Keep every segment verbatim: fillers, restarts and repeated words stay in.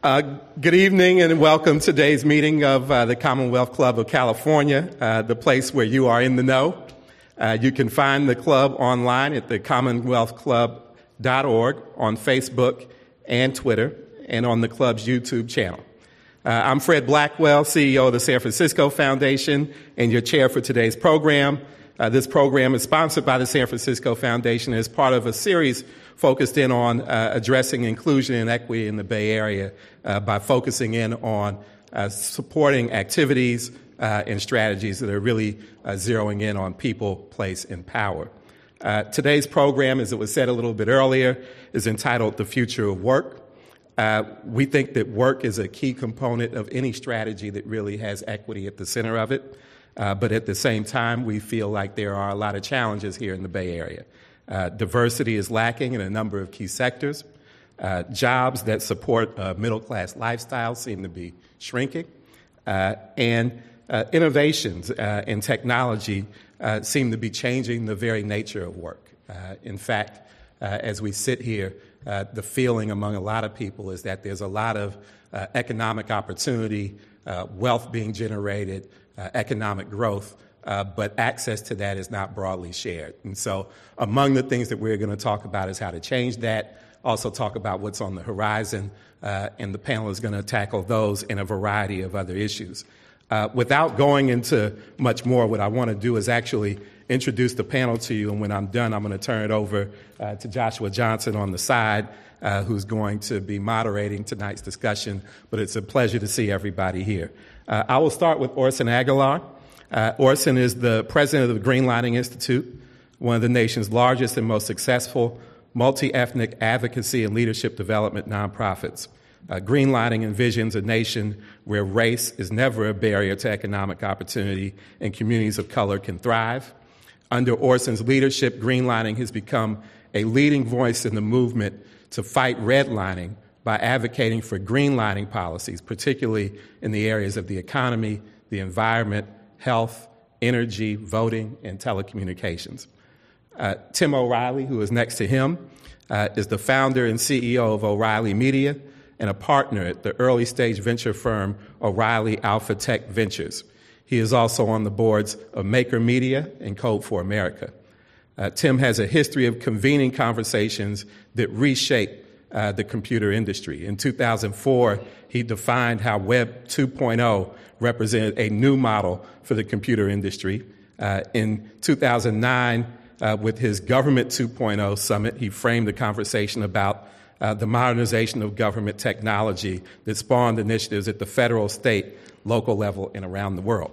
Uh, good evening and welcome to today's meeting of uh, the Commonwealth Club of California, uh, the place where you are in the know. Uh, you can find the club online at the commonwealth club dot org, on Facebook and Twitter, and on the club's YouTube channel. Uh, I'm Fred Blackwell, C E O of the San Francisco Foundation, and your chair for today's program. Uh, this program is sponsored by the San Francisco Foundation as part of a series focused in on uh, addressing inclusion and equity in the Bay Area uh, by focusing in on uh, supporting activities uh, and strategies that are really uh, zeroing in on people, place, and power. Uh, today's program, as it was said a little bit earlier, is entitled The Future of Work. Uh, we think that work is a key component of any strategy that really has equity at the center of it. Uh, but at the same time, we feel like there are a lot of challenges here in the Bay Area. Uh, diversity is lacking in a number of key sectors. Uh, jobs that support a middle-class lifestyle seem to be shrinking. Uh, and uh, innovations uh, in technology uh, seem to be changing the very nature of work. Uh, in fact, uh, as we sit here, uh, the feeling among a lot of people is that there's a lot of uh, economic opportunity, uh, wealth being generated, uh, economic growth, Uh, but access to that is not broadly shared. And so among the things that we're going to talk about is how to change that, also talk about what's on the horizon, uh, and the panel is going to tackle those and a variety of other issues. Uh, without going into much more, what I want to do is actually introduce the panel to you, and when I'm done, I'm going to turn it over uh, to Joshua Johnson on the side, uh, who's going to be moderating tonight's discussion, but it's a pleasure to see everybody here. Uh, I will start with Orson Aguilar. Uh, Orson is the president of the Greenlining Institute, one of the nation's largest and most successful multi-ethnic advocacy and leadership development nonprofits. Uh, Greenlining envisions a nation where race is never a barrier to economic opportunity and communities of color can thrive. Under Orson's leadership, Greenlining has become a leading voice in the movement to fight redlining by advocating for greenlining policies, particularly in the areas of the economy, the environment, health, energy, voting, and telecommunications. Uh, Tim O'Reilly, who is next to him, uh, is the founder and C E O of O'Reilly Media and a partner at the early-stage venture firm O'Reilly Alpha Tech Ventures. He is also on the boards of Maker Media and Code for America. Uh, Tim has a history of convening conversations that reshape uh, the computer industry. In two thousand four, he defined how Web two point oh represented a new model for the computer industry. Uh, in two thousand nine, uh, with his Government two point oh summit, he framed a conversation about uh, the modernization of government technology that spawned initiatives at the federal, state, local level, and around the world.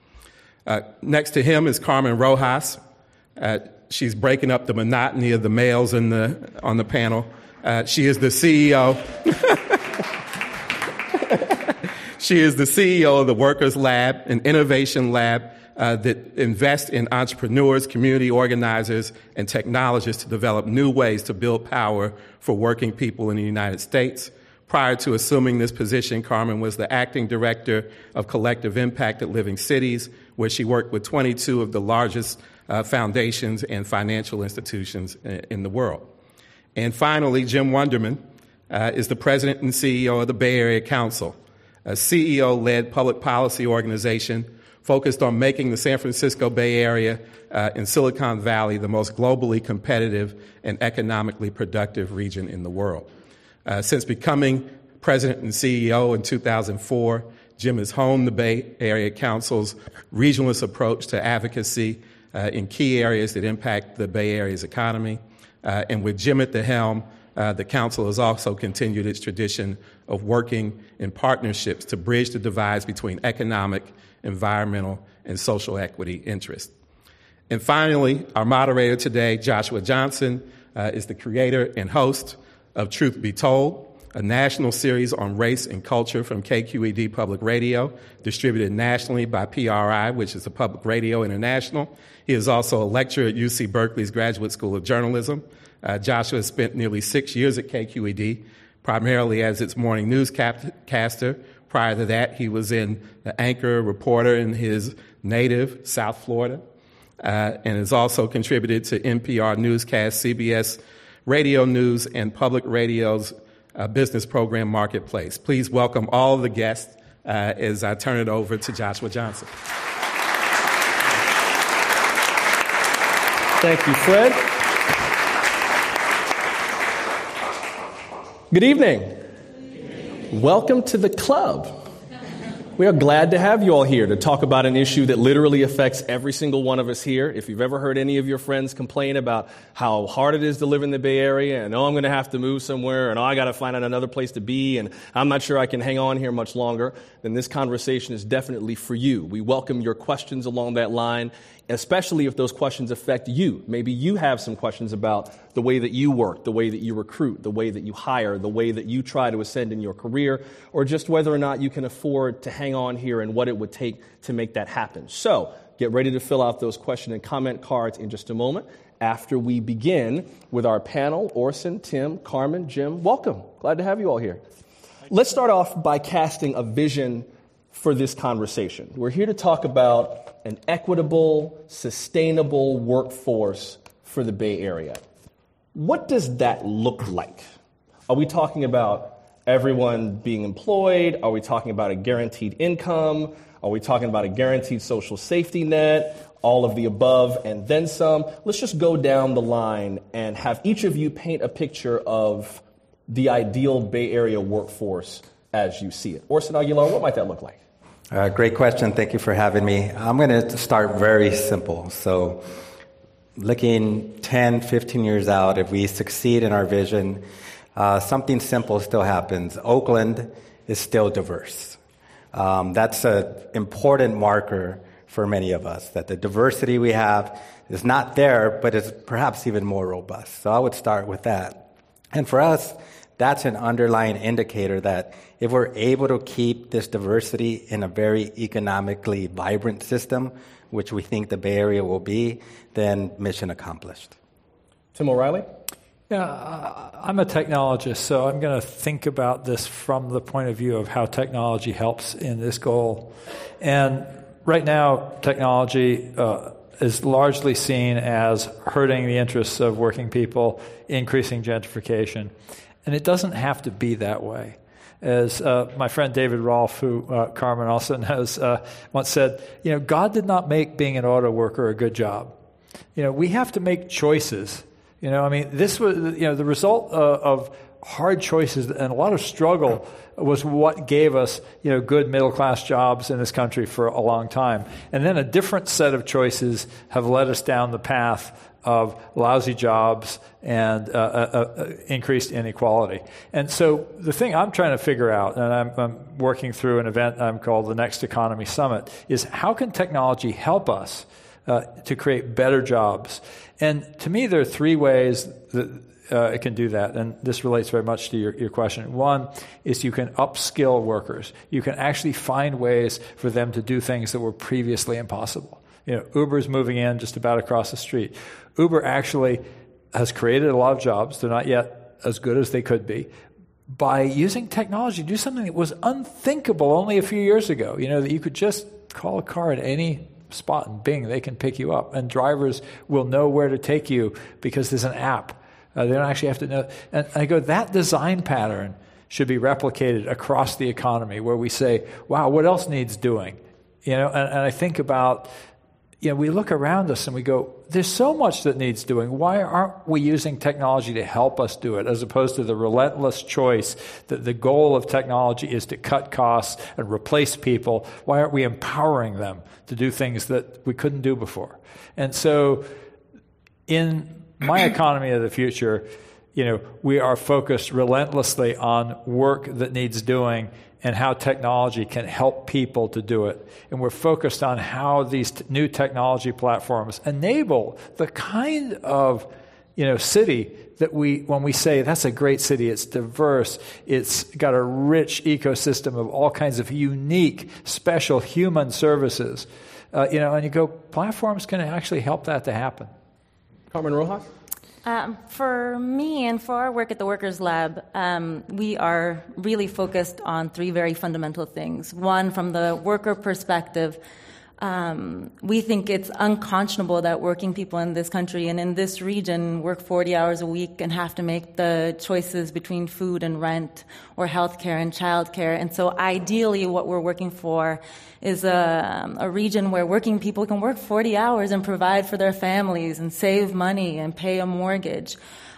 Uh, next to him is Carmen Rojas. Uh, she's breaking up the monotony of the males in the, on the panel. Uh, she is the C E O. She is the C E O of the Workers Lab, an innovation lab uh, that invests in entrepreneurs, community organizers, and technologists to develop new ways to build power for working people in the United States. Prior to assuming this position, Carmen was the acting director of Collective Impact at Living Cities, where she worked with twenty-two of the largest uh, foundations and financial institutions in the world. And finally, Jim Wunderman uh, is the president and C E O of the Bay Area Council, a C E O-led public policy organization focused on making the San Francisco Bay Area uh, and Silicon Valley the most globally competitive and economically productive region in the world. Uh, since becoming president and C E O in two thousand four, Jim has honed the Bay Area Council's regionalist approach to advocacy uh, in key areas that impact the Bay Area's economy. Uh, and with Jim at the helm, Uh, the Council has also continued its tradition of working in partnerships to bridge the divides between economic, environmental, and social equity interests. And finally, our moderator today, Joshua Johnson, uh, is the creator and host of Truth Be Told, a national series on race and culture from K Q E D Public Radio, distributed nationally by P R I, which is the Public Radio International. He is also a lecturer at U C Berkeley's Graduate School of Journalism. Uh, Joshua has spent nearly six years at K Q E D, primarily as its morning newscaster. Prior to that, he was in the anchor reporter in his native South Florida, uh, and has also contributed to N P R newscasts, C B S Radio News, and Public Radio's uh, Business Program Marketplace. Please welcome all of the guests uh, as I turn it over to Joshua Johnson. Thank you, Fred. Good evening. Welcome to the club. We are glad to have you all here to talk about an issue that literally affects every single one of us here. If you've ever heard any of your friends complain about how hard it is to live in the Bay Area, and oh, I'm going to have to move somewhere, and oh, I got to find out another place to be, and I'm not sure I can hang on here much longer, then this conversation is definitely for you. We welcome your questions along that line, especially if those questions affect you. Maybe you have some questions about the way that you work, the way that you recruit, the way that you hire, the way that you try to ascend in your career, or just whether or not you can afford to hang on here and what it would take to make that happen. So get ready to fill out those question and comment cards in just a moment after we begin with our panel. Orson, Tim, Carmen, Jim, welcome. Glad to have you all here. Let's start off by casting a vision for this conversation. We're here to talk about an equitable, sustainable workforce for the Bay Area. What does that look like? Are we talking about everyone being employed? Are we talking about a guaranteed income? Are we talking about a guaranteed social safety net? All of the above and then some? Let's just go down the line and have each of you paint a picture of the ideal Bay Area workforce as you see it. Orson Aguilar, what might that look like? Uh, great question. Thank you for having me. I'm going to start very simple. So looking ten, fifteen years out, if we succeed in our vision, uh, something simple still happens. Oakland is still diverse. Um, that's an important marker for many of us, that the diversity we have is not there, but is perhaps even more robust. So I would start with that. And for us, that's an underlying indicator that if we're able to keep this diversity in a very economically vibrant system, which we think the Bay Area will be, then mission accomplished. Tim O'Reilly? Yeah, I'm a technologist, so I'm going to think about this from the point of view of how technology helps in this goal. And right now, technology uh, is largely seen as hurting the interests of working people, increasing gentrification. And it doesn't have to be that way. As uh, my friend David Rolfe, who uh, Carmen also knows, uh, once said, you know, God did not make being an auto worker a good job. You know, we have to make choices. You know, I mean, this was, you know, the result uh, of hard choices and a lot of struggle was what gave us, you know, good middle-class jobs in this country for a long time. And then a different set of choices have led us down the path of lousy jobs and uh, uh, uh, increased inequality. And so the thing I'm trying to figure out, and I'm, I'm working through an event I'm called the Next Economy Summit, is how can technology help us uh, to create better jobs? And to me, there are three ways that uh, it can do that, and this relates very much to your, your question. One is you can upskill workers. You can actually find ways for them to do things that were previously impossible. You know, Uber's moving in just about across the street. Uber actually has created a lot of jobs. They're not yet as good as they could be. By using technology to do something that was unthinkable only a few years ago, you know, that you could just call a car at any spot and bing, they can pick you up. And drivers will know where to take you because there's an app. Uh, they don't actually have to know. And I go, that design pattern should be replicated across the economy where we say, wow, what else needs doing? You know, and, and I think about, you know, we look around us and we go, there's so much that needs doing. Why aren't we using technology to help us do it, as opposed to the relentless choice that the goal of technology is to cut costs and replace people? Why aren't we empowering them to do things that we couldn't do before? And so in my economy of the future, you know, we are focused relentlessly on work that needs doing and how technology can help people to do it. And we're focused on how these t- new technology platforms enable the kind of, you know, city that we, when we say that's a great city, it's diverse, it's got a rich ecosystem of all kinds of unique, special human services. Uh, you know, and you go, platforms can actually help that to happen. Carmen Rojas? Um, for me and for our work at the Workers Lab, um, we are really focused on three very fundamental things. One, from the worker perspective, Um, we think it's unconscionable that working people in this country and in this region work forty hours a week and have to make the choices between food and rent or healthcare and childcare. And so ideally what we're working for is a, a region where working people can work forty hours and provide for their families and save money and pay a mortgage.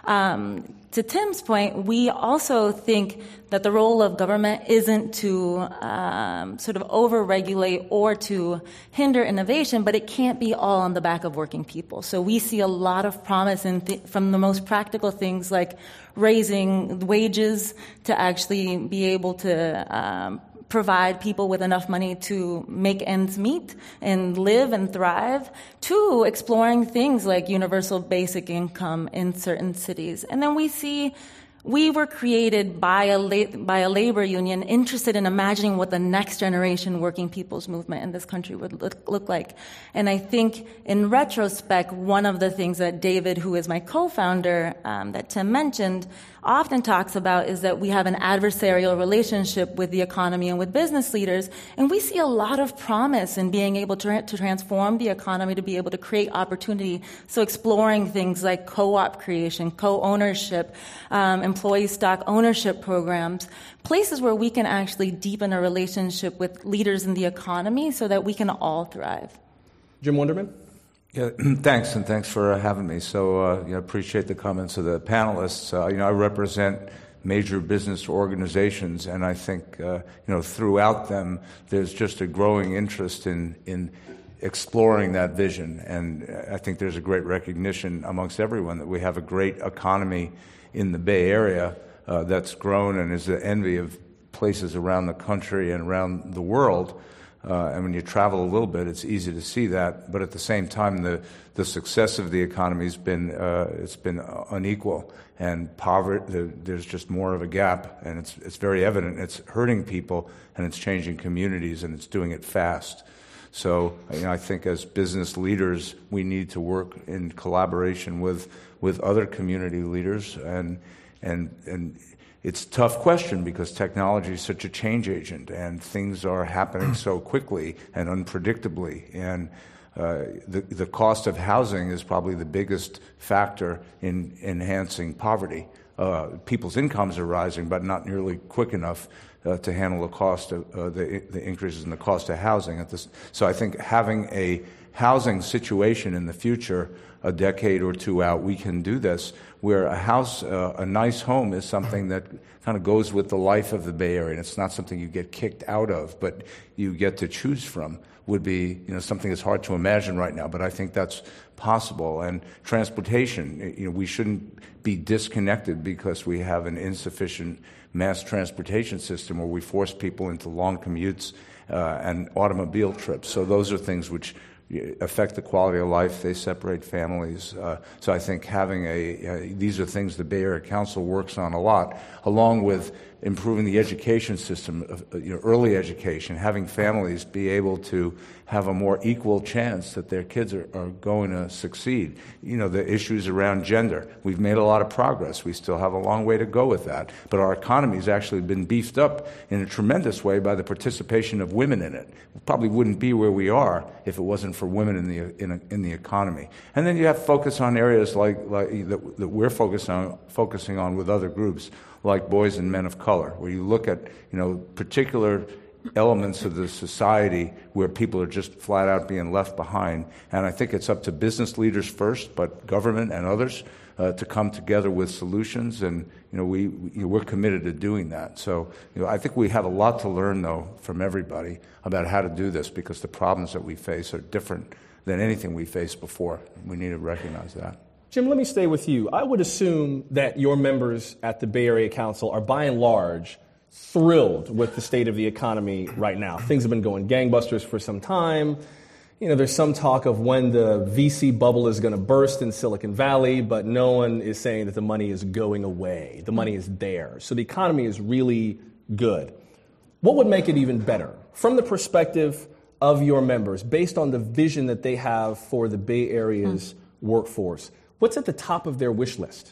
Um, to Tim's point, we also think that the role of government isn't to um, sort of over-regulate or to hinder innovation, but it can't be all on the back of working people. So we see a lot of promise in th- from the most practical things like raising wages to actually be able to um, provide people with enough money to make ends meet and live and thrive, to exploring things like universal basic income in certain cities. And then we see we were created by a la- by a labor union interested in imagining what the next generation working people's movement in this country would look, look like. And I think in retrospect, one of the things that David, who is my co-founder, um, that Tim mentioned, often talks about is that we have an adversarial relationship with the economy and with business leaders, and we see a lot of promise in being able to, to transform the economy to be able to create opportunity. So exploring things like co-op creation, co-ownership, um, employee stock ownership programs, places where we can actually deepen a relationship with leaders in the economy so that we can all thrive. Jim Wunderman? Yeah, thanks, and thanks for uh, having me. So, uh, you know, appreciate the comments of the panelists. Uh, you know, I represent major business organizations, and I think, uh, you know, throughout them, there's just a growing interest in in exploring that vision. And I think there's a great recognition amongst everyone that we have a great economy in the Bay Area uh, that's grown and is the envy of places around the country and around the world. Uh, and when you travel a little bit, it's easy to see that. But at the same time, the, the success of the economy has been uh, it's been unequal, and poverty. The, there's just more of a gap, and it's it's very evident. It's hurting people, and it's changing communities, and it's doing it fast. So, you know, I think as business leaders, we need to work in collaboration with with other community leaders, and and and. It's a tough question because technology is such a change agent and things are happening so quickly and unpredictably. And uh, the, the cost of housing is probably the biggest factor in enhancing poverty. Uh, people's incomes are rising, but not nearly quick enough uh, to handle the cost of uh, the, the increases in the cost of housing. At this, so I think having a housing situation in the future, a decade or two out, we can do this, where a house, uh, a nice home is something that kind of goes with the life of the Bay Area. And it's not something you get kicked out of, but you get to choose from, would be, you know, something that's hard to imagine right now, but I think that's possible. And transportation, you know, we shouldn't be disconnected because we have an insufficient mass transportation system where we force people into long commutes uh, and automobile trips. So those are things which affect the quality of life. They separate families. Uh, so I think having a, uh, these are things the Bay Area Council works on a lot, along with improving the education system, of, you know, early education, having families be able to have a more equal chance that their kids are, are going to succeed. You know, the issues around gender. We've made a lot of progress. We still have a long way to go with that. But our economy has actually been beefed up in a tremendous way by the participation of women in it. We probably wouldn't be where we are if it wasn't for women in the in, a, in the economy. And then you have focus on areas like, like that, that we're focused on, focusing on with other groups, like boys and men of color, where you look at, you know, particular elements of the society where people are just flat out being left behind. And I think it's up to business leaders first, but government and others uh, to come together with solutions. And, you know, we, we, you know, we're committed to doing that. So, you know, I think we have a lot to learn, though, from everybody about how to do this, because the problems that we face are different than anything we faced before. We need to recognize that. Jim, let me stay with you. I would assume that your members at the Bay Area Council are, by and large, thrilled with the state of the economy right now. Things have been going gangbusters for some time. You know, there's some talk of when the V C bubble is going to burst in Silicon Valley, but no one is saying that the money is going away. The money is there. So the economy is really good. What would make it even better from the perspective of your members, based on the vision that they have for the Bay Area's mm. workforce? What's at the top of their wish list?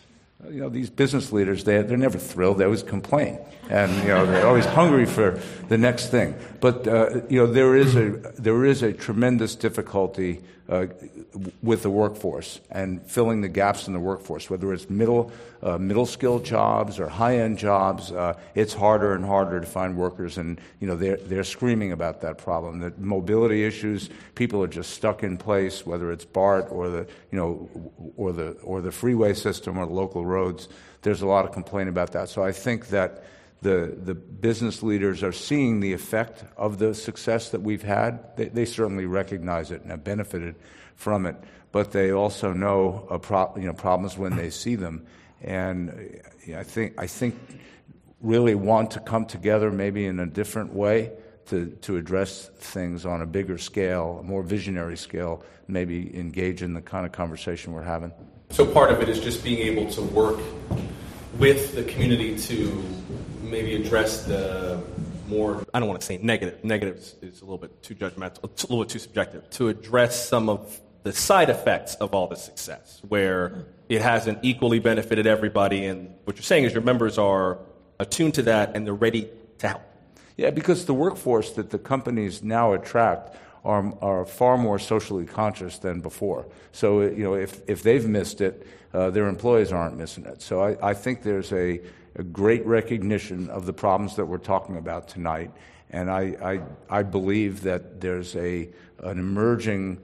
you know, these business leaders, they, they're never thrilled. They always complain. And, you know, they're always hungry for the next thing. But, uh, you know, there is a, there is a tremendous difficulty uh, with the workforce and filling the gaps in the workforce, whether it's middle, uh, middle skill jobs or high-end jobs. Uh, it's harder and harder to find workers, and, you know, they're, they're screaming about that problem. The mobility issues, people are just stuck in place, whether it's BART or the, you know, or the, or the freeway system or the local roads. There's a lot of complaint about that. So I think that the the business leaders are seeing the effect of the success that we've had. They, they certainly recognize it and have benefited from it, but they also know a pro, you know problems when they see them, and I think I think really want to come together maybe in a different way to to address things on a bigger scale, a more visionary scale, maybe engage in the kind of conversation we're having. So part of it is just being able to work with the community to maybe address the more, I don't want to say negative, negative is, is a little bit too judgmental, it's a little bit too subjective, to address some of the side effects of all the success, where it hasn't equally benefited everybody, and what you're saying is your members are attuned to that and they're ready to help. Yeah, because the workforce that the companies now attract are, are far more socially conscious than before. So, you know, if, if they've missed it, uh, their employees aren't missing it. So I, I think there's a, a great recognition of the problems that we're talking about tonight. And I, I, I believe that there's a an emerging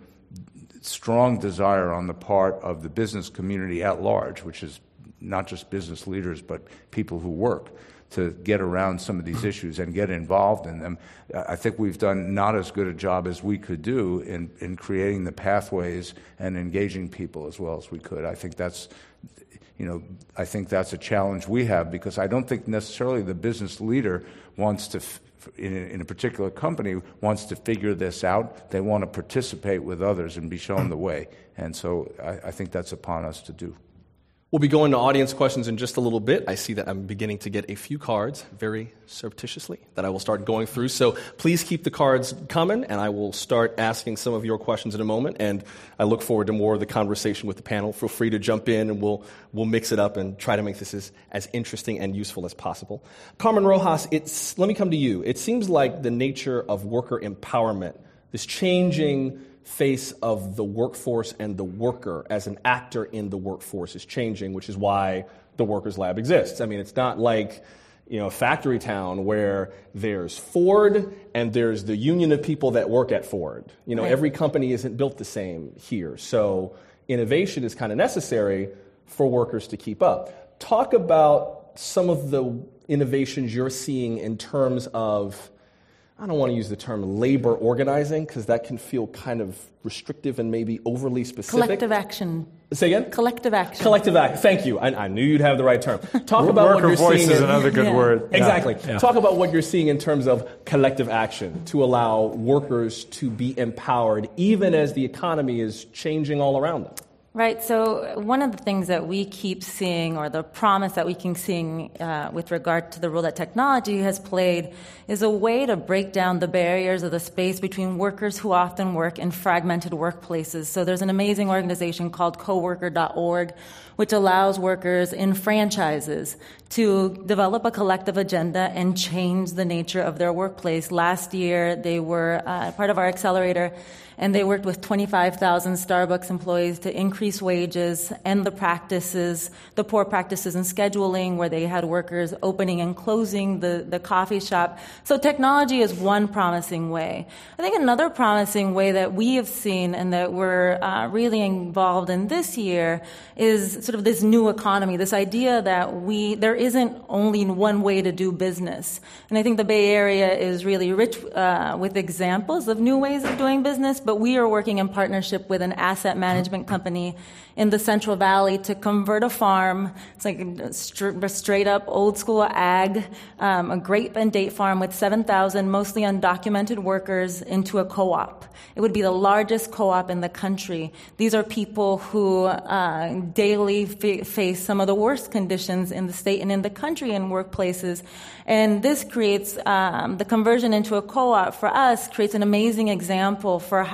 strong desire on the part of the business community at large, which is not just business leaders, but people who work, to get around some of these issues and get involved in them. I think we've done not as good a job as we could do in, in creating the pathways and engaging people as well as we could. I think that's, you know, I think that's a challenge we have, because I don't think necessarily the business leader wants to, f- in, a, in a particular company, wants to figure this out. They want to participate with others and be shown the way. And so I, I think that's upon us to do. We'll be going to audience questions in just a little bit. I see that I'm beginning to get a few cards very surreptitiously that I will start going through. So please keep the cards coming, and I will start asking some of your questions in a moment. And I look forward to more of the conversation with the panel. Feel free to jump in, and we'll we'll mix it up and try to make this as, as interesting and useful as possible. Carmen Rojas, it's let me come to you. It seems like the nature of worker empowerment, this changing face of the workforce and the worker as an actor in the workforce is changing, which is why the Workers Lab exists. I mean, it's not like, you know, a factory town where there's Ford and there's the union of people that work at Ford. You know, right. Every company isn't built the same here. So innovation is kind of necessary for workers to keep up. Talk about some of the innovations you're seeing in terms of, I don't want to use the term labor organizing, because that can feel kind of restrictive and maybe overly specific. Collective action. Say again? Collective action. Collective action. Thank you. I, I knew you'd have the right term. Talk about what you're voice seeing. is in, another good yeah. word. Exactly. Yeah. Talk about what you're seeing in terms of collective action to allow workers to be empowered, even as the economy is changing all around them. Right. So one of the things that we keep seeing, or the promise that we keep seeing uh, with regard to the role that technology has played, is a way to break down the barriers of the space between workers who often work in fragmented workplaces. So there's an amazing organization called coworker dot org, which allows workers in franchises to develop a collective agenda and change the nature of their workplace. Last year, they were uh, part of our accelerator, and they worked with twenty-five thousand Starbucks employees to increase wages, end the practices, the poor practices in scheduling, where they had workers opening and closing the, the coffee shop. So technology is one promising way. I think another promising way that we have seen and that we're uh, really involved in this year is sort of this new economy, this idea that we there isn't only one way to do business. And I think the Bay Area is really rich uh, with examples of new ways of doing business, but we are working in partnership with an asset management company in the Central Valley to convert a farm. It's like a straight up old school ag, um, a grape and date farm with seven thousand mostly undocumented workers into a co-op. It would be the largest co-op in the country. These are people who uh, daily f- face some of the worst conditions in the state and in the country in workplaces. And this creates, um, the conversion into a co-op for us creates an amazing example for how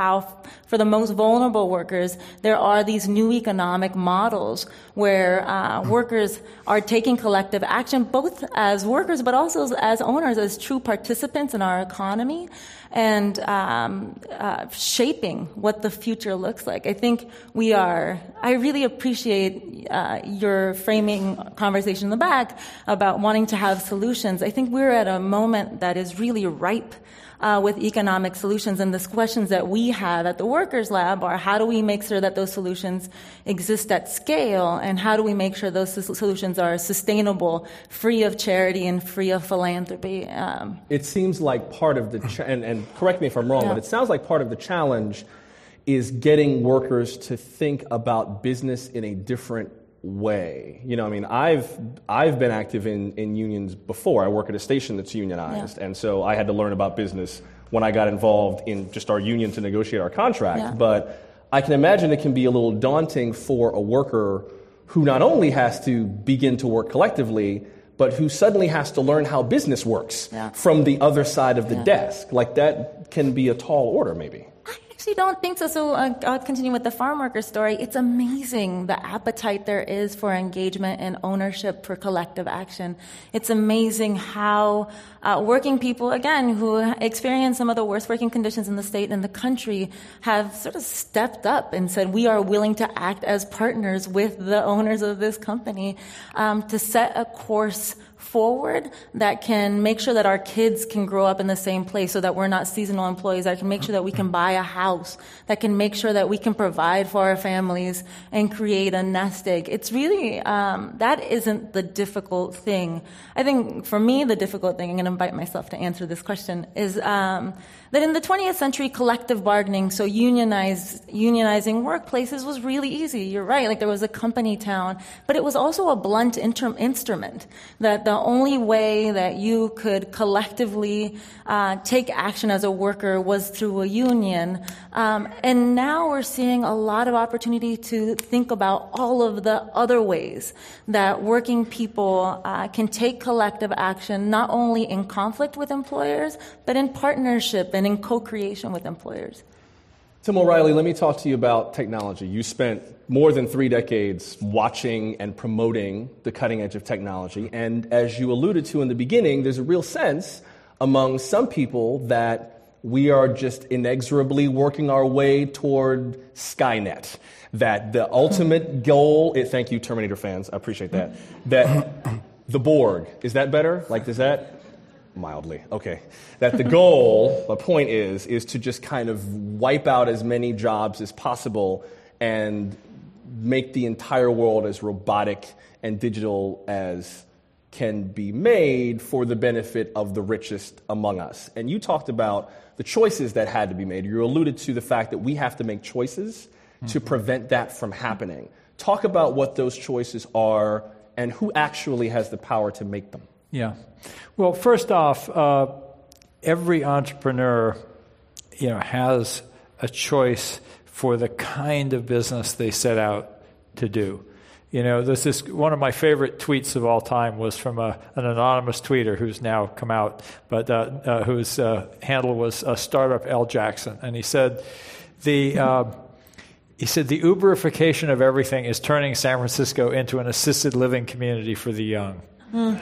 how, for the most vulnerable workers, there are these new economic models where uh, workers are taking collective action, both as workers but also as owners, as true participants in our economy, and um, uh, shaping what the future looks like. I think we are, I really appreciate uh, your framing conversation in the back about wanting to have solutions. I think we're at a moment that is really ripe Uh, with economic solutions, and the questions that we have at the Workers Lab are how do we make sure that those solutions exist at scale, and how do we make sure those solutions are sustainable, free of charity and free of philanthropy. Um, it seems like part of the, cha- and, and correct me if I'm wrong, yeah. but it sounds like part of the challenge is getting workers to think about business in a different way. You know, I mean, I've I've been active in, in unions before. I work at a station that's unionized, yeah. and so I had to learn about business when I got involved in just our union to negotiate our contract. Yeah. But I can imagine it can be a little daunting for a worker who not only has to begin to work collectively, but who suddenly has to learn how business works yeah. from the other side of the yeah. desk. Like, that can be a tall order, maybe. I actually don't think so. So uh, I'll continue with the farm worker story. It's amazing the appetite there is for engagement and ownership for collective action. It's amazing how uh, working people, again, who experience some of the worst working conditions in the state and the country, have sort of stepped up and said, we are willing to act as partners with the owners of this company um, to set a course forward that can make sure that our kids can grow up in the same place, so that we're not seasonal employees, that can make sure that we can buy a house, that can make sure that we can provide for our families and create a nest egg. It's really, um, that isn't the difficult thing. I think for me, the difficult thing, I'm going to invite myself to answer this question, is um, that in the twentieth century, collective bargaining, so unionized, unionizing workplaces was really easy. You're right, like there was a company town, but it was also a blunt inter- instrument, that the only way that you could collectively uh, take action as a worker was through a union. Um, and now we're seeing a lot of opportunity to think about all of the other ways that working people uh, can take collective action, not only in conflict with employers, but in partnership and in co-creation with employers. Tim O'Reilly, let me talk to you about technology. You spent more than three decades watching and promoting the cutting edge of technology. And as you alluded to in the beginning, there's a real sense among some people that we are just inexorably working our way toward Skynet. That the ultimate goal, it, thank you, Terminator fans, I appreciate that, that the Borg, is that better? Like, does that... Mildly. Okay. That the goal, my point is, is to just kind of wipe out as many jobs as possible and make the entire world as robotic and digital as can be made for the benefit of the richest among us. And you talked about the choices that had to be made. You alluded to the fact that we have to make choices mm-hmm. to prevent that from happening. Talk about what those choices are and who actually has the power to make them. Yeah. Well, first off, uh, every entrepreneur, you know, has a choice for the kind of business they set out to do. You know, this is one of my favorite tweets of all time was from a, an anonymous tweeter who's now come out, but uh, uh, whose uh, handle was uh, Startup L Jackson, and he said the. Uh, He said the Uberification of everything is turning San Francisco into an assisted living community for the young. Mm.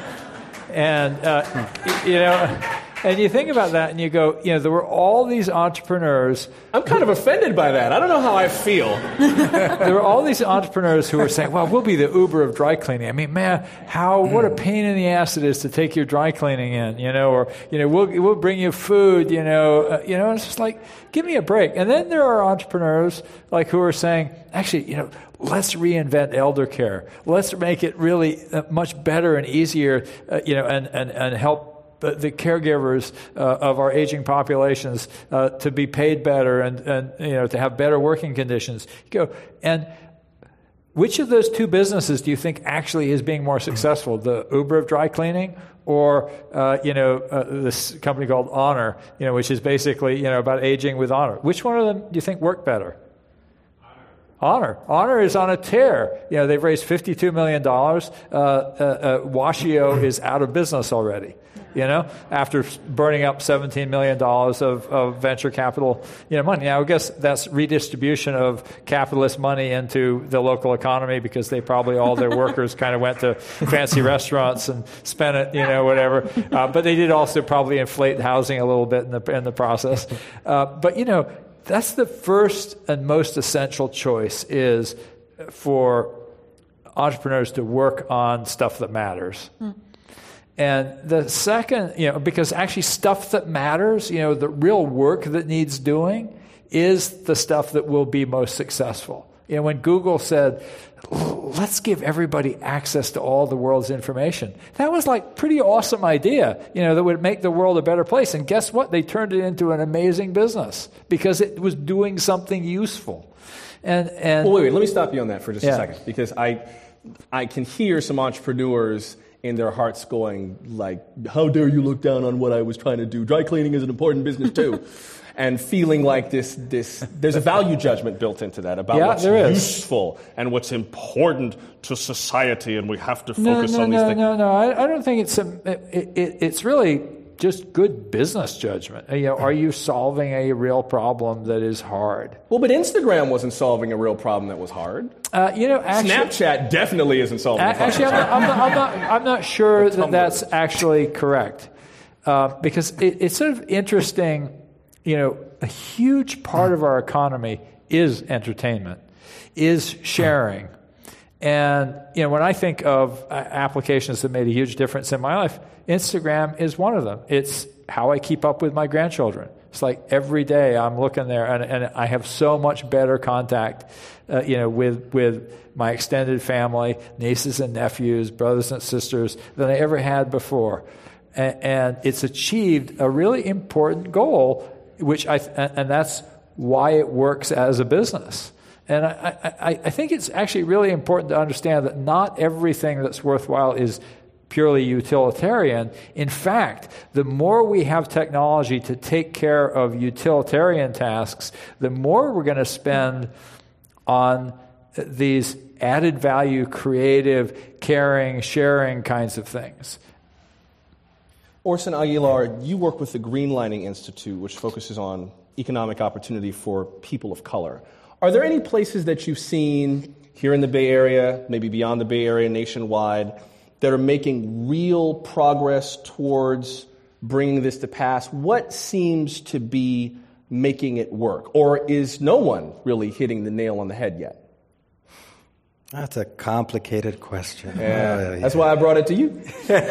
And, uh, you know, and you think about that and you go, you know, there were all these entrepreneurs. I'm kind of offended by that. I don't know how I feel. There were all these entrepreneurs who were saying, well, we'll be the Uber of dry cleaning. I mean, man, how, what a pain in the ass it is to take your dry cleaning in, you know, or, you know, we'll, we'll bring you food, you know, uh, you know, it's just like, give me a break. And then there are entrepreneurs like who are saying, actually, you know, let's reinvent elder care. Let's make it really uh, much better and easier, uh, you know, and, and, and help the, the caregivers uh, of our aging populations uh, to be paid better and, and, you know, to have better working conditions. You go, and which of those two businesses do you think actually is being more successful, the Uber of dry cleaning or, uh, you know, uh, this company called Honor, you know, which is basically, you know, about aging with honor? Which one of them do you think worked better? Honor. Honor is on a tear. You know, they've raised fifty-two million dollars. Uh, uh, uh, Washio is out of business already, you know, after burning up seventeen million dollars of, of venture capital, you know, money. Now, I guess that's redistribution of capitalist money into the local economy because they probably, all their workers kind of went to fancy restaurants and spent it, you know, whatever. Uh, but they did also probably inflate housing a little bit in the, in the process. Uh, but, you know, that's the first and most essential choice, is for entrepreneurs to work on stuff that matters. Mm. And the second, you know, because actually stuff that matters, you know, the real work that needs doing is the stuff that will be most successful. You know, when Google said, let's give everybody access to all the world's information, that was like pretty awesome idea, you know, that would make the world a better place. And guess what? They turned it into an amazing business because it was doing something useful. And, and well, wait, wait, let me stop you on that for just yeah. a second, because I, I can hear some entrepreneurs in their hearts going like, how dare you look down on what I was trying to do? Dry cleaning is an important business too. And feeling like this, this, there's a value judgment built into that about yeah, what's there is. useful and what's important to society, and we have to no, focus no, on these no, things. No, no, no. I, I don't think it's a, it, it, it's really just good business judgment. You know, are you solving a real problem that is hard? Well, but Instagram wasn't solving a real problem that was hard. Uh, you know, actually, Snapchat definitely isn't solving a problem. Actually, I'm not, I'm not, I'm not, I'm not sure that that's actually correct, uh, because it, it's sort of interesting. You know, a huge part of our economy is entertainment, is sharing. And, you know, when I think of uh, applications that made a huge difference in my life, Instagram is one of them. It's how I keep up with my grandchildren. It's like every day I'm looking there, and, and I have so much better contact, uh, you know, with with my extended family, nieces and nephews, brothers and sisters, than I ever had before. And, and it's achieved a really important goal, which I th- and that's why it works as a business. And I, I, I think it's actually really important to understand that not everything that's worthwhile is purely utilitarian. In fact, the more we have technology to take care of utilitarian tasks, the more we're going to spend on these added value, creative, caring, sharing kinds of things. Orson Aguilar, you work with the Greenlining Institute, which focuses on economic opportunity for people of color. Are there any places that you've seen here in the Bay Area, maybe beyond the Bay Area, nationwide, that are making real progress towards bringing this to pass? What seems to be making it work? Or is no one really hitting the nail on the head yet? That's a complicated question. Yeah, oh, yeah. That's why I brought it to you.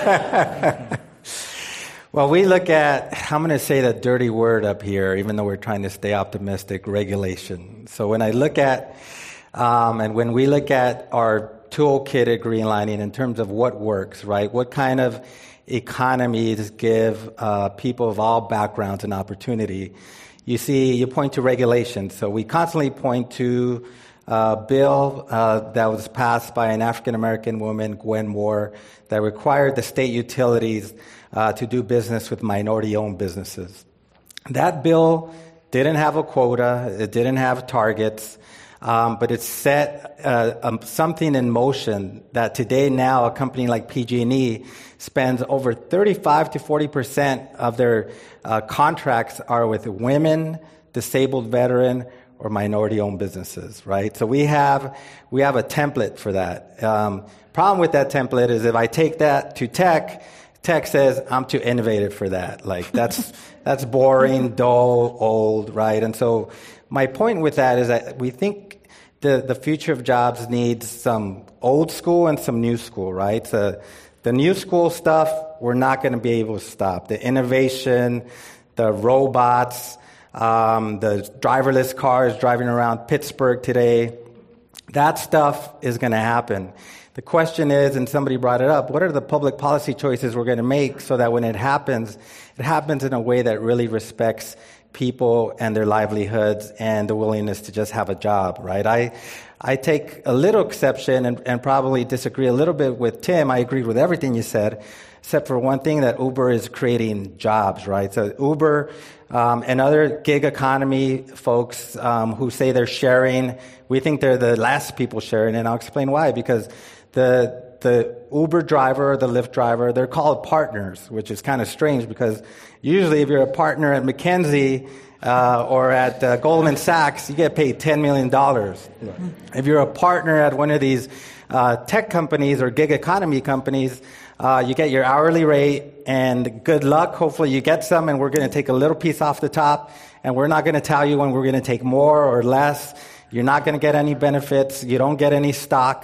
Well, we look at, I'm going to say the dirty word up here, even though we're trying to stay optimistic, regulation. So when I look at, um, and when we look at our toolkit at Greenlining in terms of what works, right? What kind of economies give uh, people of all backgrounds an opportunity? You see, you point to regulation. So we constantly point to a bill uh, that was passed by an African-American woman, Gwen Moore, that required the state utilities uh, to do business with minority-owned businesses. That bill didn't have a quota. It didn't have targets. Um, but it set uh, um, something in motion that today now a company like P G and E spends over thirty-five to forty percent of their uh, contracts are with women, disabled veteran, or minority-owned businesses, right? So we have we have a template for that. Um, problem with that template is if I take that to tech, tech says I'm too innovative for that. Like that's that's boring, dull, old, right? And so my point with that is that we think the, the future of jobs needs some old school and some new school, right? So the new school stuff, we're not going to be able to stop. The innovation, the robots, um, the driverless cars driving around Pittsburgh today, that stuff is going to happen. The question is, and somebody brought it up, what are the public policy choices we're going to make so that when it happens, it happens in a way that really respects people and their livelihoods and the willingness to just have a job, right? I I take a little exception and, and probably disagree a little bit with Tim. I agreed with everything you said, except for one thing, that Uber is creating jobs, right? So Uber um, and other gig economy folks um, who say they're sharing, we think they're the last people sharing, and I'll explain why. Because the the Uber driver, the Lyft driver, they're called partners, which is kind of strange because usually if you're a partner at McKinsey uh, or at uh, Goldman Sachs, you get paid ten million dollars. Right. If you're a partner at one of these uh, tech companies or gig economy companies, uh, you get your hourly rate, and good luck. Hopefully you get some, and we're going to take a little piece off the top, and we're not going to tell you when we're going to take more or less. You're not going to get any benefits. You don't get any stock.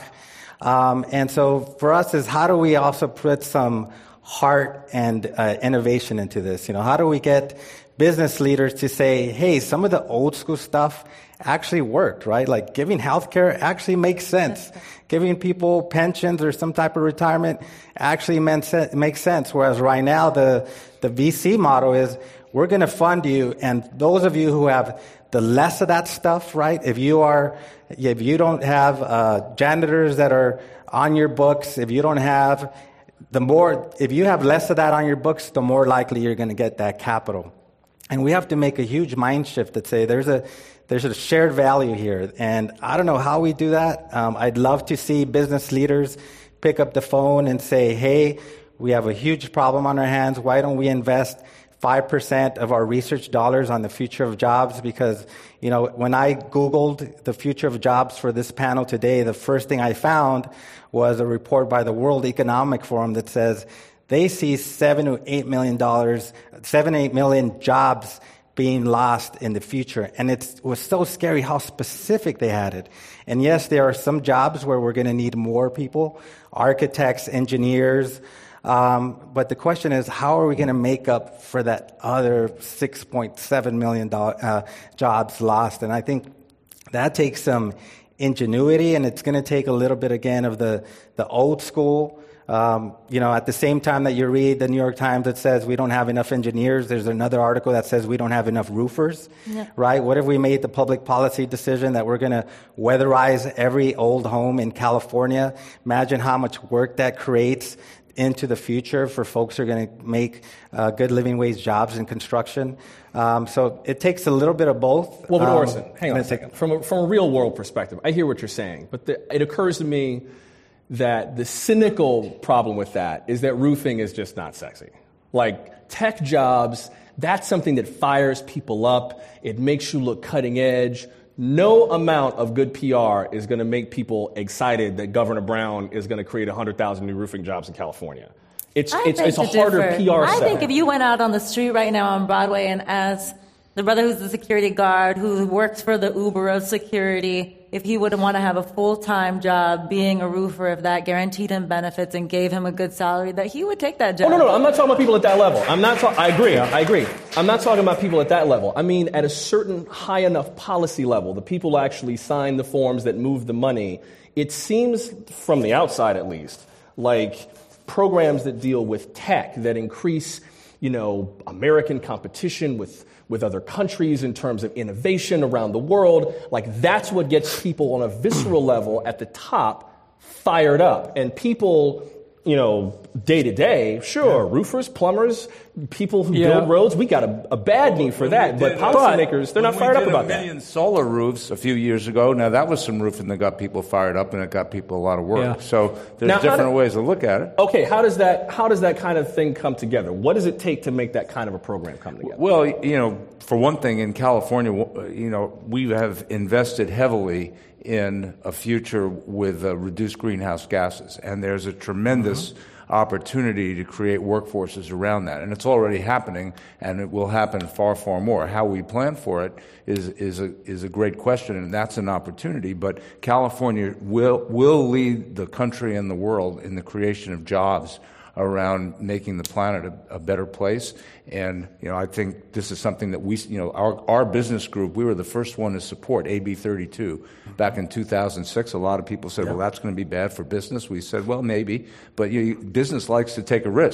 Um, and so for us is, how do we also put some heart and uh, innovation into this? You know, how do we get business leaders to say, hey, some of the old school stuff actually worked, right? Like giving healthcare actually makes sense. Giving people pensions or some type of retirement actually makes sense. Whereas right now the, the V C model is, we're going to fund you, and those of you who have the less of that stuff, right? If you are, if you don't have uh, janitors that are on your books, if you don't have, the more, if you have less of that on your books, the more likely you're going to get that capital. And we have to make a huge mind shift that say there's a there's a shared value here, and I don't know how we do that. Um, I'd love to see business leaders pick up the phone and say, hey, we have a huge problem on our hands. Why don't we invest five percent of our research dollars on the future of jobs? Because, you know, when I Googled the future of jobs for this panel today, the first thing I found was a report by the World Economic Forum that says they see seven to eight million dollars, seven, eight million jobs being lost in the future. And it's, it was so scary how specific they had it. And yes, there are some jobs where we're going to need more people, architects, engineers. Um, but the question is, how are we going to make up for that other six point seven million dollars, uh, jobs lost? And I think that takes some ingenuity, and it's going to take a little bit, again, of the, the old school. Um, you know, at the same time that you read the New York Times that says we don't have enough engineers, there's another article that says we don't have enough roofers, yeah. right? What if we made the public policy decision that we're going to weatherize every old home in California? Imagine how much work that creates into the future for folks who are going to make uh, good living wage jobs in construction. Um, so it takes a little bit of both. Well, but um, Orson, hang on a second. From a, from a real world perspective, I hear what you're saying, but the, it occurs to me that the cynical problem with that is that roofing is just not sexy. Like tech jobs, that's something that fires people up. It makes you look cutting edge. No amount of good P R is going to make people excited that Governor Brown is going to create one hundred thousand new roofing jobs in California. It's I it's, it's a harder differ. P R I set. think if you went out on the street right now on Broadway and asked the brother who's the security guard, who works for the Uber of security, if he would want to have a full-time job being a roofer, if that guaranteed him benefits and gave him a good salary, that he would take that job. Oh, no, no, no. I'm not talking about people at that level. I'm not. Ta- I agree. I agree. I'm not talking about people at that level. I mean, at a certain high enough policy level, the people who actually sign the forms that move the money, it seems, from the outside at least, like programs that deal with tech, that increase, you know, American competition with with other countries in terms of innovation around the world, like that's what gets people on a visceral level at the top fired up. And people, you know, day to day, sure, yeah. roofers, plumbers, people who yeah. build roads, we got a, a bad well, knee for that. But policymakers, they're not fired up about that. We did a million solar roofs a few years ago. Now, that was some roofing that got people fired up, and it got people a lot of work. Yeah. So there's now, different do, ways to look at it. Okay, how does that how does that kind of thing come together? What does it take to make that kind of a program come together? Well, you know, for one thing, in California, you know, we have invested heavily in a future with uh, reduced greenhouse gases, and there's a tremendous mm-hmm. opportunity to create workforces around that, and it's already happening, and it will happen far, far more. How we plan for it is is a is a great question, and that's an opportunity. But California will will lead the country and the world in the creation of jobs around making the planet a, a better place. And, you know, I think this is something that we, you know, our, our business group, we were the first one to support A B thirty-two. Back in two thousand six, a lot of people said, yeah. well, that's going to be bad for business. We said, well, maybe, but you know, business likes to take a risk.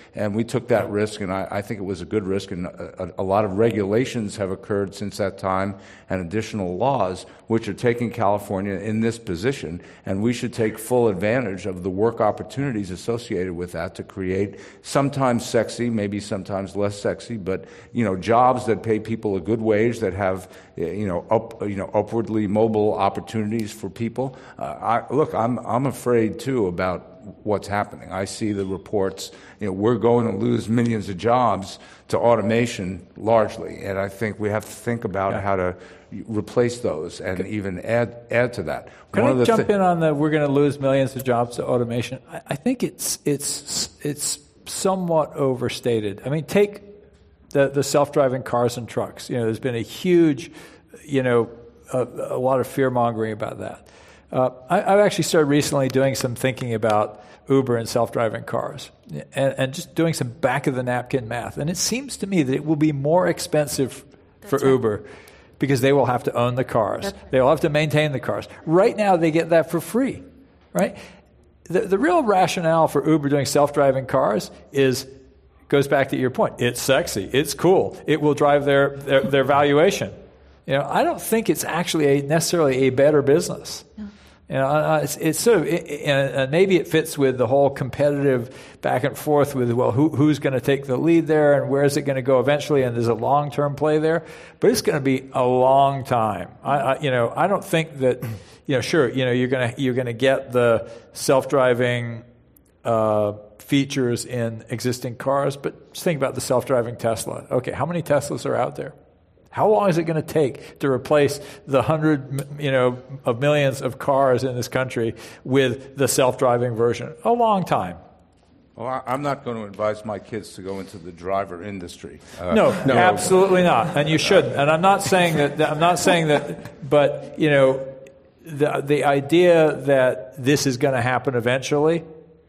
And we took that risk, and I, I think it was a good risk, and a, a lot of regulations have occurred since that time and additional laws which are taking California in this position, and we should take full advantage of the work opportunities associated with that to create sometimes sexy, maybe sometimes less sexy, but you know, jobs that pay people a good wage, that have you know up you know upwardly mobile opportunities for people. Uh, I, look, I'm I'm afraid too about what's happening. I see the reports. You know, we're going to lose millions of jobs to automation largely, and I think we have to think about yeah. how to replace those and okay. even add add to that. Can One I of the jump thi- in on the we're going to lose millions of jobs to automation? I, I think it's it's it's somewhat overstated. I mean, take the the self-driving cars and trucks. You know, there's been a huge, you know, a, a lot of fear-mongering about that. Uh, I, I've actually started recently doing some thinking about Uber and self-driving cars, and, and just doing some back-of-the-napkin math. And it seems to me that it will be more expensive That's for right. Uber because they will have to own the cars. That's they will have to maintain the cars. Right now, they get that for free, right? The, the real rationale for Uber doing self-driving cars is goes back to your point. It's sexy. It's cool. It will drive their their, their valuation. You know, I don't think it's actually a, necessarily a better business. No. You know, it's, it's sort of, it, and maybe it fits with the whole competitive back and forth with, well, who, who's going to take the lead there and where is it going to go eventually, and there's a long-term play there. But it's going to be a long time. I, I, you know, I don't think that, you know, sure, you know, you're going to you're going to get the self-driving uh, features in existing cars, but just think about the self-driving Tesla. Okay, how many Teslas are out there? How long is it going to take to replace the hundred, you know, of millions of cars in this country with the self-driving version? A long time. Well, I'm not going to advise my kids to go into the driver industry. Uh, no, no, absolutely not, and you shouldn't. And I'm not saying that. I'm not saying that. But you know, the the idea that this is going to happen eventually,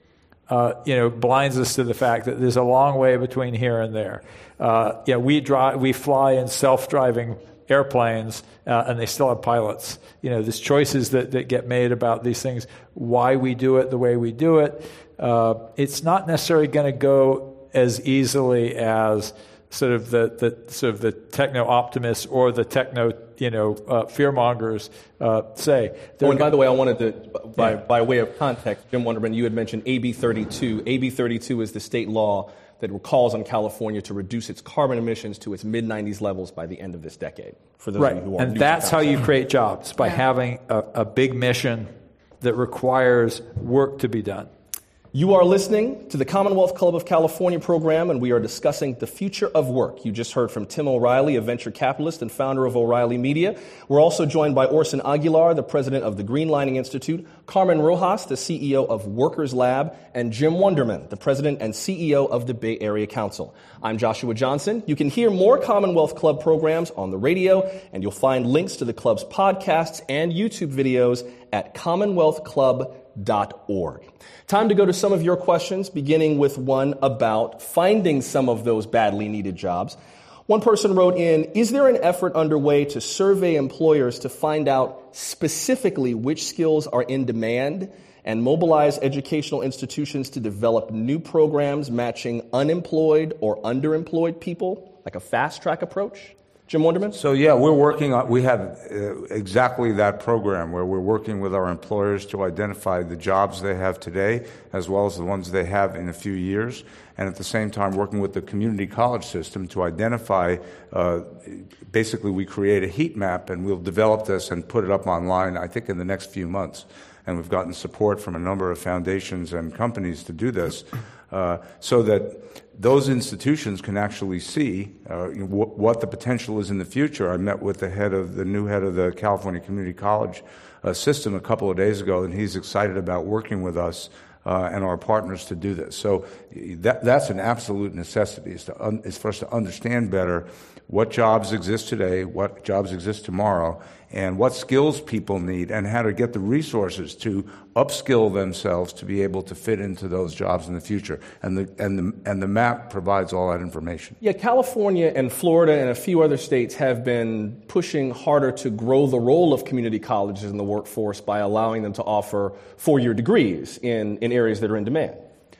uh, you know, blinds us to the fact that there's a long way between here and there. Uh, yeah, we drive, we fly in self-driving airplanes, uh, and they still have pilots. You know, there's choices that, that get made about these things, why we do it the way we do it. Uh, it's not necessarily going to go as easily as sort of the, the sort of the techno-optimists or the techno, you know, uh, fear-mongers uh, say. Oh, and by the way, I wanted to, by, yeah. by way of context, Jim Wunderman, you had mentioned A B thirty-two. A B thirty-two is the state law that calls on California to reduce its carbon emissions to its mid nineties levels by the end of this decade. For those right. of you who are and that's how you create jobs, by yeah. having a, a big mission that requires work to be done. You are listening to the Commonwealth Club of California program, and we are discussing the future of work. You just heard from Tim O'Reilly, a venture capitalist and founder of O'Reilly Media. We're also joined by Orson Aguilar, the president of the Green Lining Institute, Carmen Rojas, the C E O of Workers Lab, and Jim Wunderman, the president and C E O of the Bay Area Council. I'm Joshua Johnson. You can hear more Commonwealth Club programs on the radio, and you'll find links to the club's podcasts and YouTube videos at commonwealth club dot org. Time to go to some of your questions, beginning with one about finding some of those badly needed jobs. One person wrote in, is there an effort underway to survey employers to find out specifically which skills are in demand and mobilize educational institutions to develop new programs matching unemployed or underemployed people, like a fast-track approach? Jim Wunderman? So, yeah, we're working on, we have uh, exactly that program where we're working with our employers to identify the jobs they have today as well as the ones they have in a few years, and at the same time working with the community college system to identify, uh, basically we create a heat map and we'll develop this and put it up online, I think, in the next few months. And we've gotten support from a number of foundations and companies to do this, uh, so that those institutions can actually see uh, you know, w- what the potential is in the future. I met with the head of the new head of the California Community College uh, system a couple of days ago, and he's excited about working with us uh, and our partners to do this. So that, that's an absolute necessity, is, to un- is for us to understand better what jobs exist today, what jobs exist tomorrow, and what skills people need, and how to get the resources to upskill themselves to be able to fit into those jobs in the future. And the and the and the map provides all that information. Yeah, California and Florida and a few other states have been pushing harder to grow the role of community colleges in the workforce by allowing them to offer four-year degrees in, in areas that are in demand.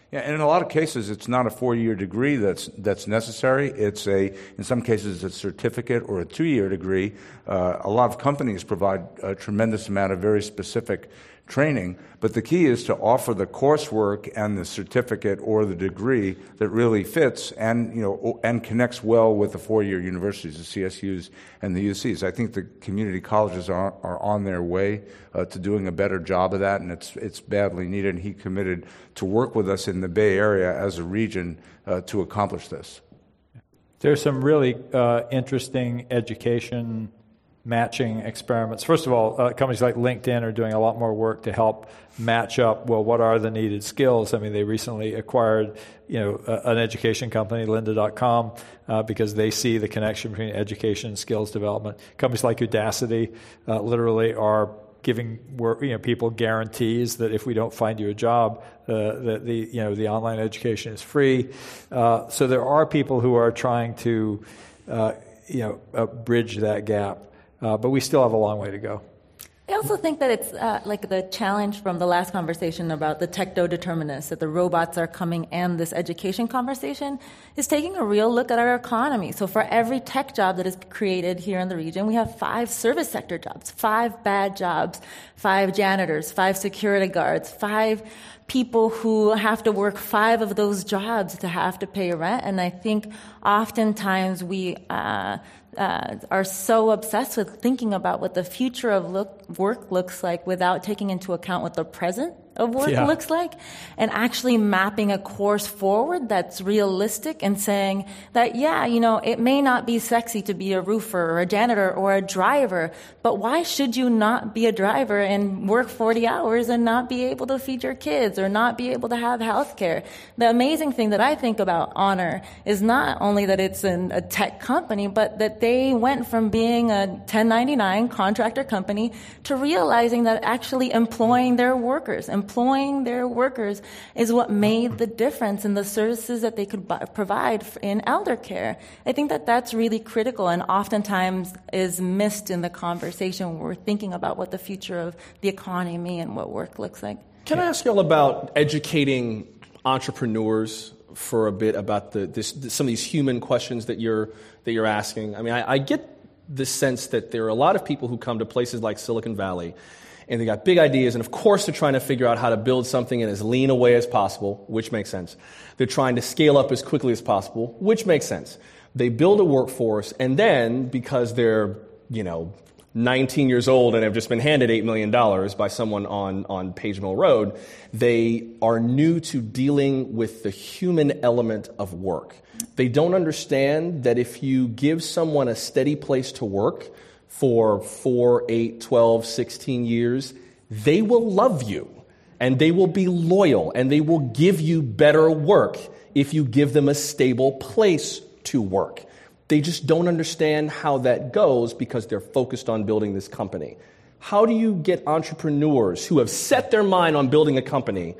Yeah, and in a lot of cases, it's not a four-year degree that's that's necessary. It's a, in some cases, a certificate or a two-year degree. Uh, a lot of companies provide a tremendous amount of very specific training, but the key is to offer the coursework and the certificate or the degree that really fits and, you know, and connects well with the four-year universities, the C S Us and the U Cs. I think the community colleges are, are on their way uh, to doing a better job of that, and it's it's badly needed. And he committed to work with us in the Bay Area as a region uh, to accomplish this. There's some really uh, interesting education matching experiments. First of all, uh, companies like LinkedIn are doing a lot more work to help match up, well, what are the needed skills? I mean, they recently acquired, you know, a, an education company, lynda dot com, uh, because they see the connection between education and skills development. Companies like Udacity uh, literally are giving work, you know, people guarantees that if we don't find you a job, uh, that the, you know, the online education is free. Uh, so there are people who are trying to, uh, you know, uh, bridge that gap. Uh, but we still have a long way to go. I also think that it's uh, like the challenge from the last conversation about the techno-determinists, that the robots are coming, and this education conversation is taking a real look at our economy. So for every tech job that is created here in the region, we have five service sector jobs, five bad jobs, five janitors, five security guards, five people who have to work five of those jobs to have to pay rent. And I think oftentimes we uh, uh, are so obsessed with thinking about what the future of look, work looks like without taking into account what the present of work yeah. looks like, and actually mapping a course forward that's realistic and saying that, yeah, you know, it may not be sexy to be a roofer or a janitor or a driver, but why should you not be a driver and work forty hours and not be able to feed your kids or not be able to have health care? The amazing thing that I think about Honor is not only that it's an, a tech company, but that they went from being a ten ninety-nine contractor company to realizing that actually employing their workers, employing their workers is what made the difference in the services that they could buy, provide in elder care. I think that that's really critical and oftentimes is missed in the conversation when we're thinking about what the future of the economy and what work looks like. Can I ask you all about educating entrepreneurs for a bit about the, this, some of these human questions that you're that you're asking? I mean, I, I get the sense that there are a lot of people who come to places like Silicon Valley, and they got big ideas, and of course they're trying to figure out how to build something in as lean a way as possible, which makes sense. They're trying to scale up as quickly as possible, which makes sense. They build a workforce, and then because they're, you know, nineteen years old and have just been handed eight million dollars by someone on, on Page Mill Road, they are new to dealing with the human element of work. They don't understand that if you give someone a steady place to work for four, eight, twelve, sixteen years, they will love you, and they will be loyal, and they will give you better work if you give them a stable place to work. They just don't understand how that goes because they're focused on building this company. How do you get entrepreneurs who have set their mind on building a company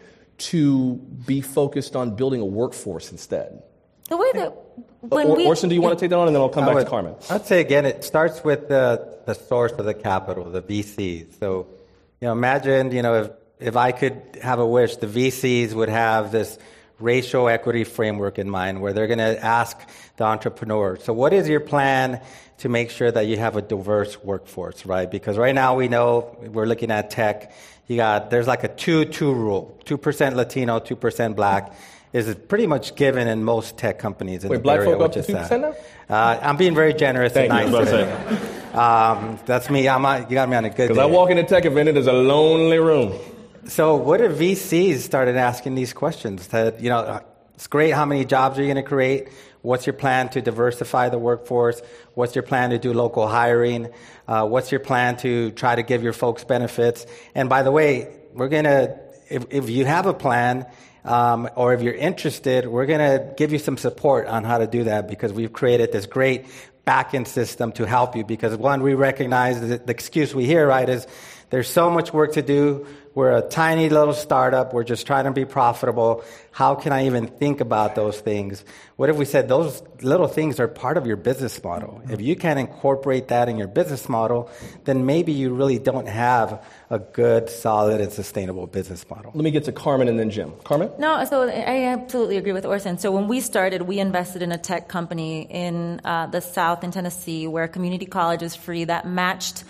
to be focused on building a workforce instead? The way that when or, we, Orson, do you want to take that on, and then I'll come I back would, to Carmen? I'd say, again, it starts with the, the source of the capital, the V Cs. So, you know, imagine, you know, if, if I could have a wish, the V Cs would have this racial equity framework in mind where they're going to ask the entrepreneur, so what is your plan to make sure that you have a diverse workforce, right? Because right now we know we're looking at tech. You got, there's like a two two rule, two percent Latino, two percent Black. Is pretty much given in most tech companies in Wait, the black area, folk up which to is two percent sad. now? Uh, I'm being very generous Thank and you, nice I was today. Um, that's me. I'm on, you got me on a good day. Because I walk in a tech event, it is a lonely room. So what if V Cs started asking these questions? That, you know, it's great. How many jobs are you going to create? What's your plan to diversify the workforce? What's your plan to do local hiring? Uh, what's your plan to try to give your folks benefits? And by the way, we're going to, if, if you have a plan, um, or if you're interested, we're going to give you some support on how to do that because we've created this great back-end system to help you because, one, we recognize that the excuse we hear, right, is There's so much work to do. We're a tiny little startup. We're just trying to be profitable. How can I even think about those things? What if we said those little things are part of your business model? If you can't incorporate that in your business model, then maybe you really don't have a good, solid, and sustainable business model. Let me get to Carmen and then Jim. Carmen? No, so I absolutely agree with Orson. So when we started, we invested in a tech company in uh, the South in Tennessee where community college is free that matched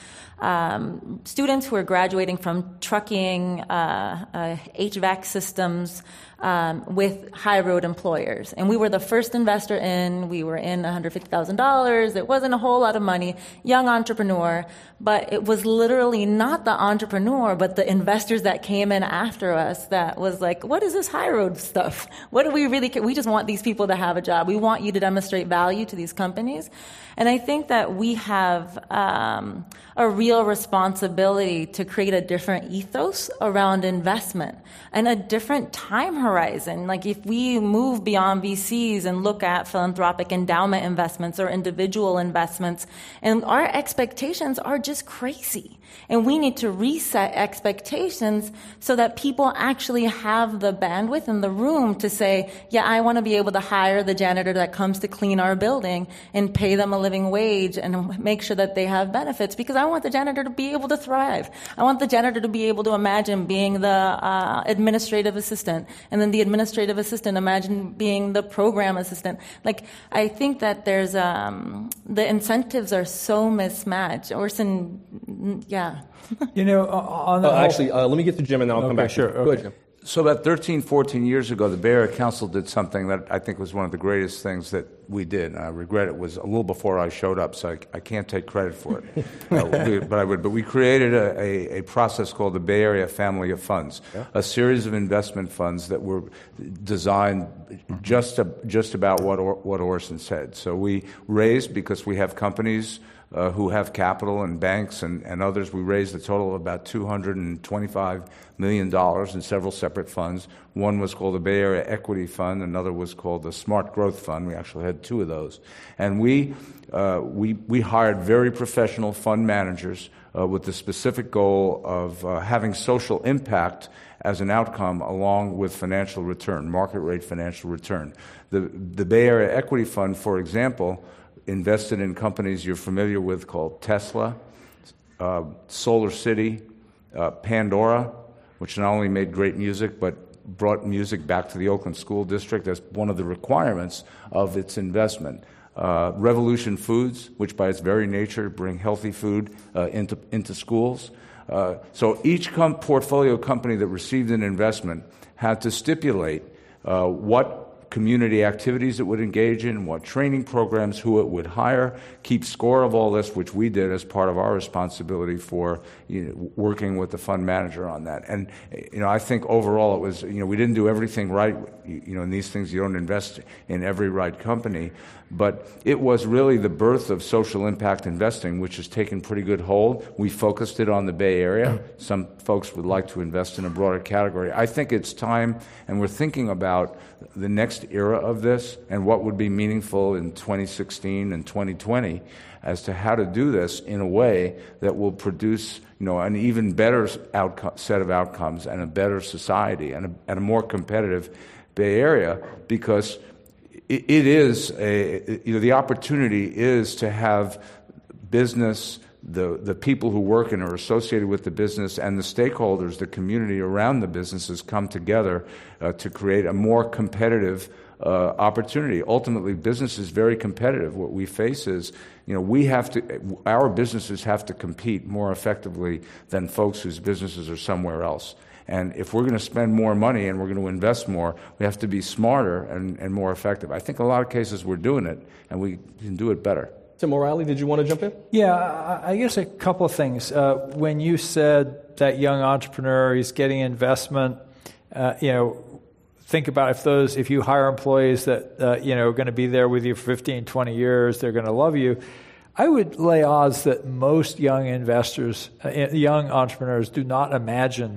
Um, students who are graduating from trucking, uh, uh, H V A C systems, um, with high road employers. And we were the first investor in. We were in one hundred fifty thousand dollars. It wasn't a whole lot of money. Young entrepreneur. But it was literally not the entrepreneur, but the investors that came in after us that was like, what is this high road stuff? What do we really care? We just want these people to have a job. We want you to demonstrate value to these companies. And I think that we have um, a real responsibility to create a different ethos around investment and a different time horizon. Like if we move beyond V Cs and look at philanthropic endowment investments or individual investments, and our expectations are just crazy. And we need to reset expectations so that people actually have the bandwidth and the room to say, yeah, I want to be able to hire the janitor that comes to clean our building and pay them a living wage and make sure that they have benefits, because I want the janitor to be able to thrive. I want the janitor to be able to imagine being the uh, administrative assistant, and then the administrative assistant imagine being the program assistant. Like, I think that there's um, the incentives are so mismatched. Orson, yeah. You know, on the uh, whole, actually, uh, let me get to Jim and then I'll okay, come back. Sure. Go Okay. ahead, Jim. So about thirteen, fourteen years ago, the Bay Area Council did something that I think was one of the greatest things that we did. And I regret it was a little before I showed up, so I, I can't take credit for it. uh, but I would. But we created a, a, a process called the Bay Area Family of Funds, yeah. a series of investment funds that were designed just to, just about what or, what Orson said. So we raised, because we have companies Uh, who have capital and banks and, and others. We raised a total of about two hundred twenty-five million dollars in several separate funds. One was called the Bay Area Equity Fund. Another was called the Smart Growth Fund. We actually had two of those. And we, uh, we, we hired very professional fund managers uh, with the specific goal of uh, having social impact as an outcome along with financial return, market rate financial return. The, the Bay Area Equity Fund, for example, invested in companies you're familiar with called Tesla, uh, Solar City, uh, Pandora, which not only made great music but brought music back to the Oakland School District as one of the requirements of its investment. Uh, Revolution Foods, which by its very nature bring healthy food uh, into, into schools. Uh, so each com- portfolio company that received an investment had to stipulate uh, what community activities it would engage in, what training programs, who it would hire, keep score of all this, which we did as part of our responsibility for, you know, working with the fund manager on that. And, you know, I think overall it was, you know, we didn't do everything right. You, you know, in these things, you don't invest in every right company. But it was really the birth of social impact investing, which has taken pretty good hold. We focused it on the Bay Area. Some folks would like to invest in a broader category. I think it's time, and we're thinking about the next era of this and what would be meaningful in twenty sixteen and twenty twenty as to how to do this in a way that will produce, you know, an even better outcome, set of outcomes and a better society and a, and a more competitive Bay Area, because it, it is a, you know, the opportunity is to have business, the, the people who work and are associated with the business, and the stakeholders, the community around the businesses, come together uh, to create a more competitive uh, opportunity. Ultimately, business is very competitive. What we face is, you know, we have to, our businesses have to compete more effectively than folks whose businesses are somewhere else. And if we're going to spend more money and we're going to invest more, we have to be smarter and, and more effective. I think in a lot of cases we're doing it, and we can do it better. Tim O'Reilly, did you want to jump in? Yeah, I guess a couple of things. Uh, when you said that young entrepreneur is getting investment, uh, you know, think about if those, if you hire employees that, uh, you know, are going to be there with you for fifteen, twenty years, they're going to love you. I would lay odds that most young investors, uh, young entrepreneurs do not imagine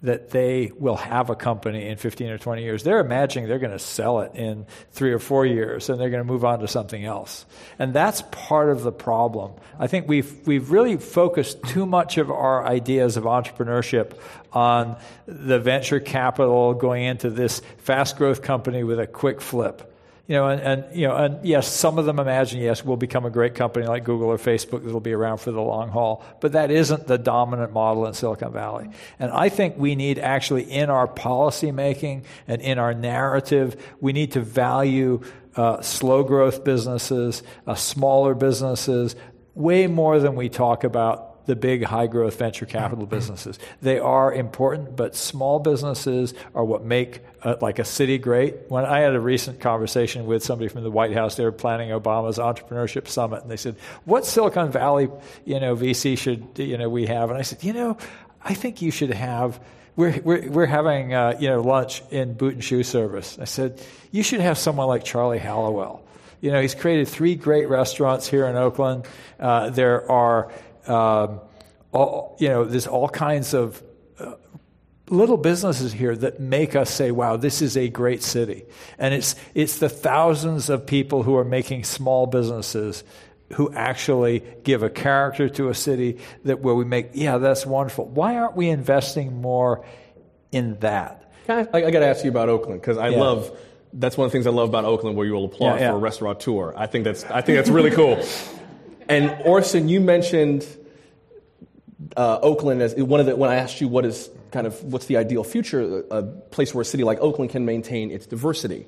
that they will have a company in fifteen or twenty years. They're imagining they're going to sell it in three or four years, and they're going to move on to something else. And that's part of the problem. I think we've we've really focused too much of our ideas of entrepreneurship on the venture capital going into this fast growth company with a quick flip. You know, and, and you know, and yes, some of them imagine, yes, we'll become a great company like Google or Facebook that'll be around for the long haul. But that isn't the dominant model in Silicon Valley. And I think we need actually in our policy making and in our narrative, we need to value uh, slow growth businesses, uh, smaller businesses, way more than we talk about the big high-growth venture capital businesses. They are important, but small businesses are what make uh, like a city great. When I had a recent conversation with somebody from the White House, they were planning Obama's entrepreneurship summit, and they said, "What Silicon Valley, you know, V C should you know we have?" And I said, "You know, I think you should have." We're we're we're having uh, you know lunch in Boot and Shoe Service. I said, "You should have someone like Charlie Halliwell. You know, he's created three great restaurants here in Oakland. Uh, there are." Um, all, you know, there's all kinds of uh, little businesses here that make us say, wow, this is a great city. And it's it's the thousands of people who are making small businesses who actually give a character to a city that where we make, yeah, that's wonderful. Why aren't we investing more in that? I, I got to ask you about Oakland, because I yeah. love, that's one of the things I love about Oakland, where you will applaud yeah, yeah. for a restaurateur. I think that's I think that's really cool. And Orson, you mentioned uh, Oakland as one of the, when I asked you what is kind of, what's the ideal future, a place where a city like Oakland can maintain its diversity.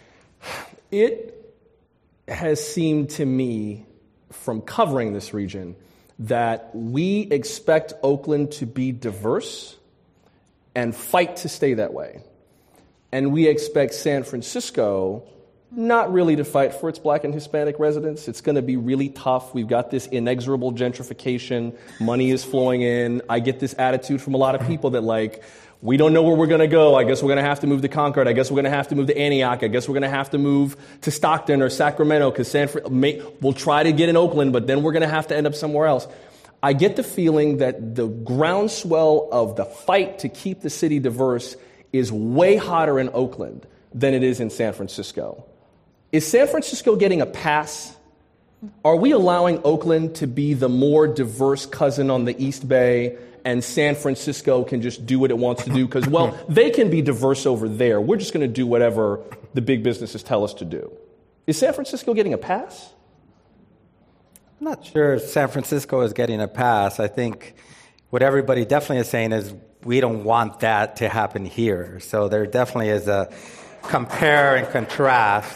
It has seemed to me, from covering this region, that we expect Oakland to be diverse and fight to stay that way. And we expect San Francisco not really to fight for its black and Hispanic residents. It's going to be really tough. We've got this inexorable gentrification. Money is flowing in. I get this attitude from a lot of people that, like, we don't know where we're going to go. I guess we're going to have to move to Concord. I guess we're going to have to move to Antioch. I guess we're going to have to move to Stockton or Sacramento, because San Fr- may, we'll try to get in Oakland, but then we're going to have to end up somewhere else. I get the feeling that the groundswell of the fight to keep the city diverse is way hotter in Oakland than it is in San Francisco. Is San Francisco getting a pass? Are we allowing Oakland to be the more diverse cousin on the East Bay, and San Francisco can just do what it wants to do? Because, well, they can be diverse over there. We're just going to do whatever the big businesses tell us to do. Is San Francisco getting a pass? I'm not sure San Francisco is getting a pass. I think what everybody definitely is saying is we don't want that to happen here. So there definitely is a compare and contrast.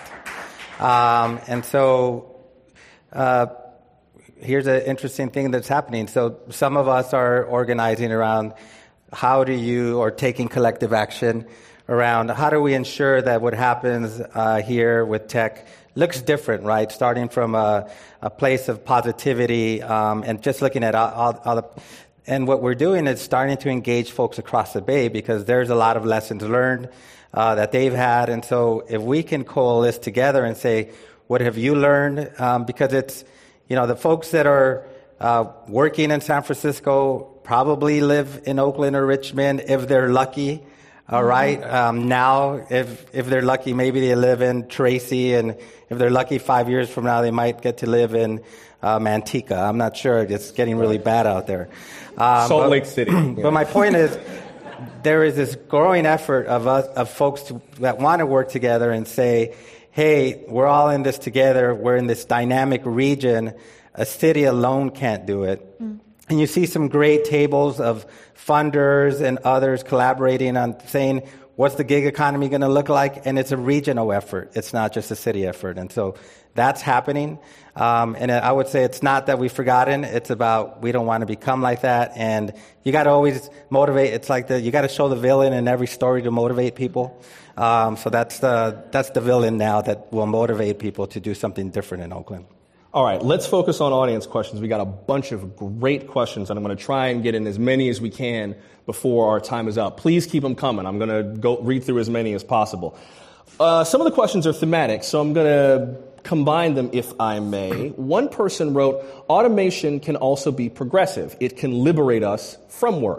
Um, and so uh, here's an interesting thing that's happening. So some of us are organizing around how do you, or taking collective action around how do we ensure that what happens uh, here with tech looks different, right? Starting from a, a place of positivity um, and just looking at all, all, all the... And what we're doing is starting to engage folks across the Bay, because there's a lot of lessons learned uh, that they've had. And so if we can coalesce together and say, what have you learned? Um, because it's, you know, the folks that are uh, working in San Francisco probably live in Oakland or Richmond if they're lucky. All right. Um, now, if if they're lucky, maybe they live in Tracy, and if they're lucky, five years from now, they might get to live in uh, Manteca. I'm not sure. It's getting really bad out there. Um, Salt but, Lake City. But yeah. My point is, there is this growing effort of us, of folks to, that want to work together and say, "Hey, we're all in this together. We're in this dynamic region. A city alone can't do it." Mm. And you see some great tables of funders and others collaborating on saying, what's the gig economy going to look like? And it's a regional effort. It's not just a city effort. And so that's happening. Um, and I would say it's not that we've forgotten. It's about we don't want to become like that. And you got to always motivate. It's like the you got to show the villain in every story to motivate people. Um, so that's the that's the villain now that will motivate people to do something different in Oakland. All right, let's focus on audience questions. We got a bunch of great questions, and I'm going to try and get in as many as we can before our time is up. Please keep them coming. I'm going to go read through as many as possible. Uh, some of the questions are thematic, so I'm going to combine them if I may. One person wrote, automation can also be progressive. It can liberate us from work.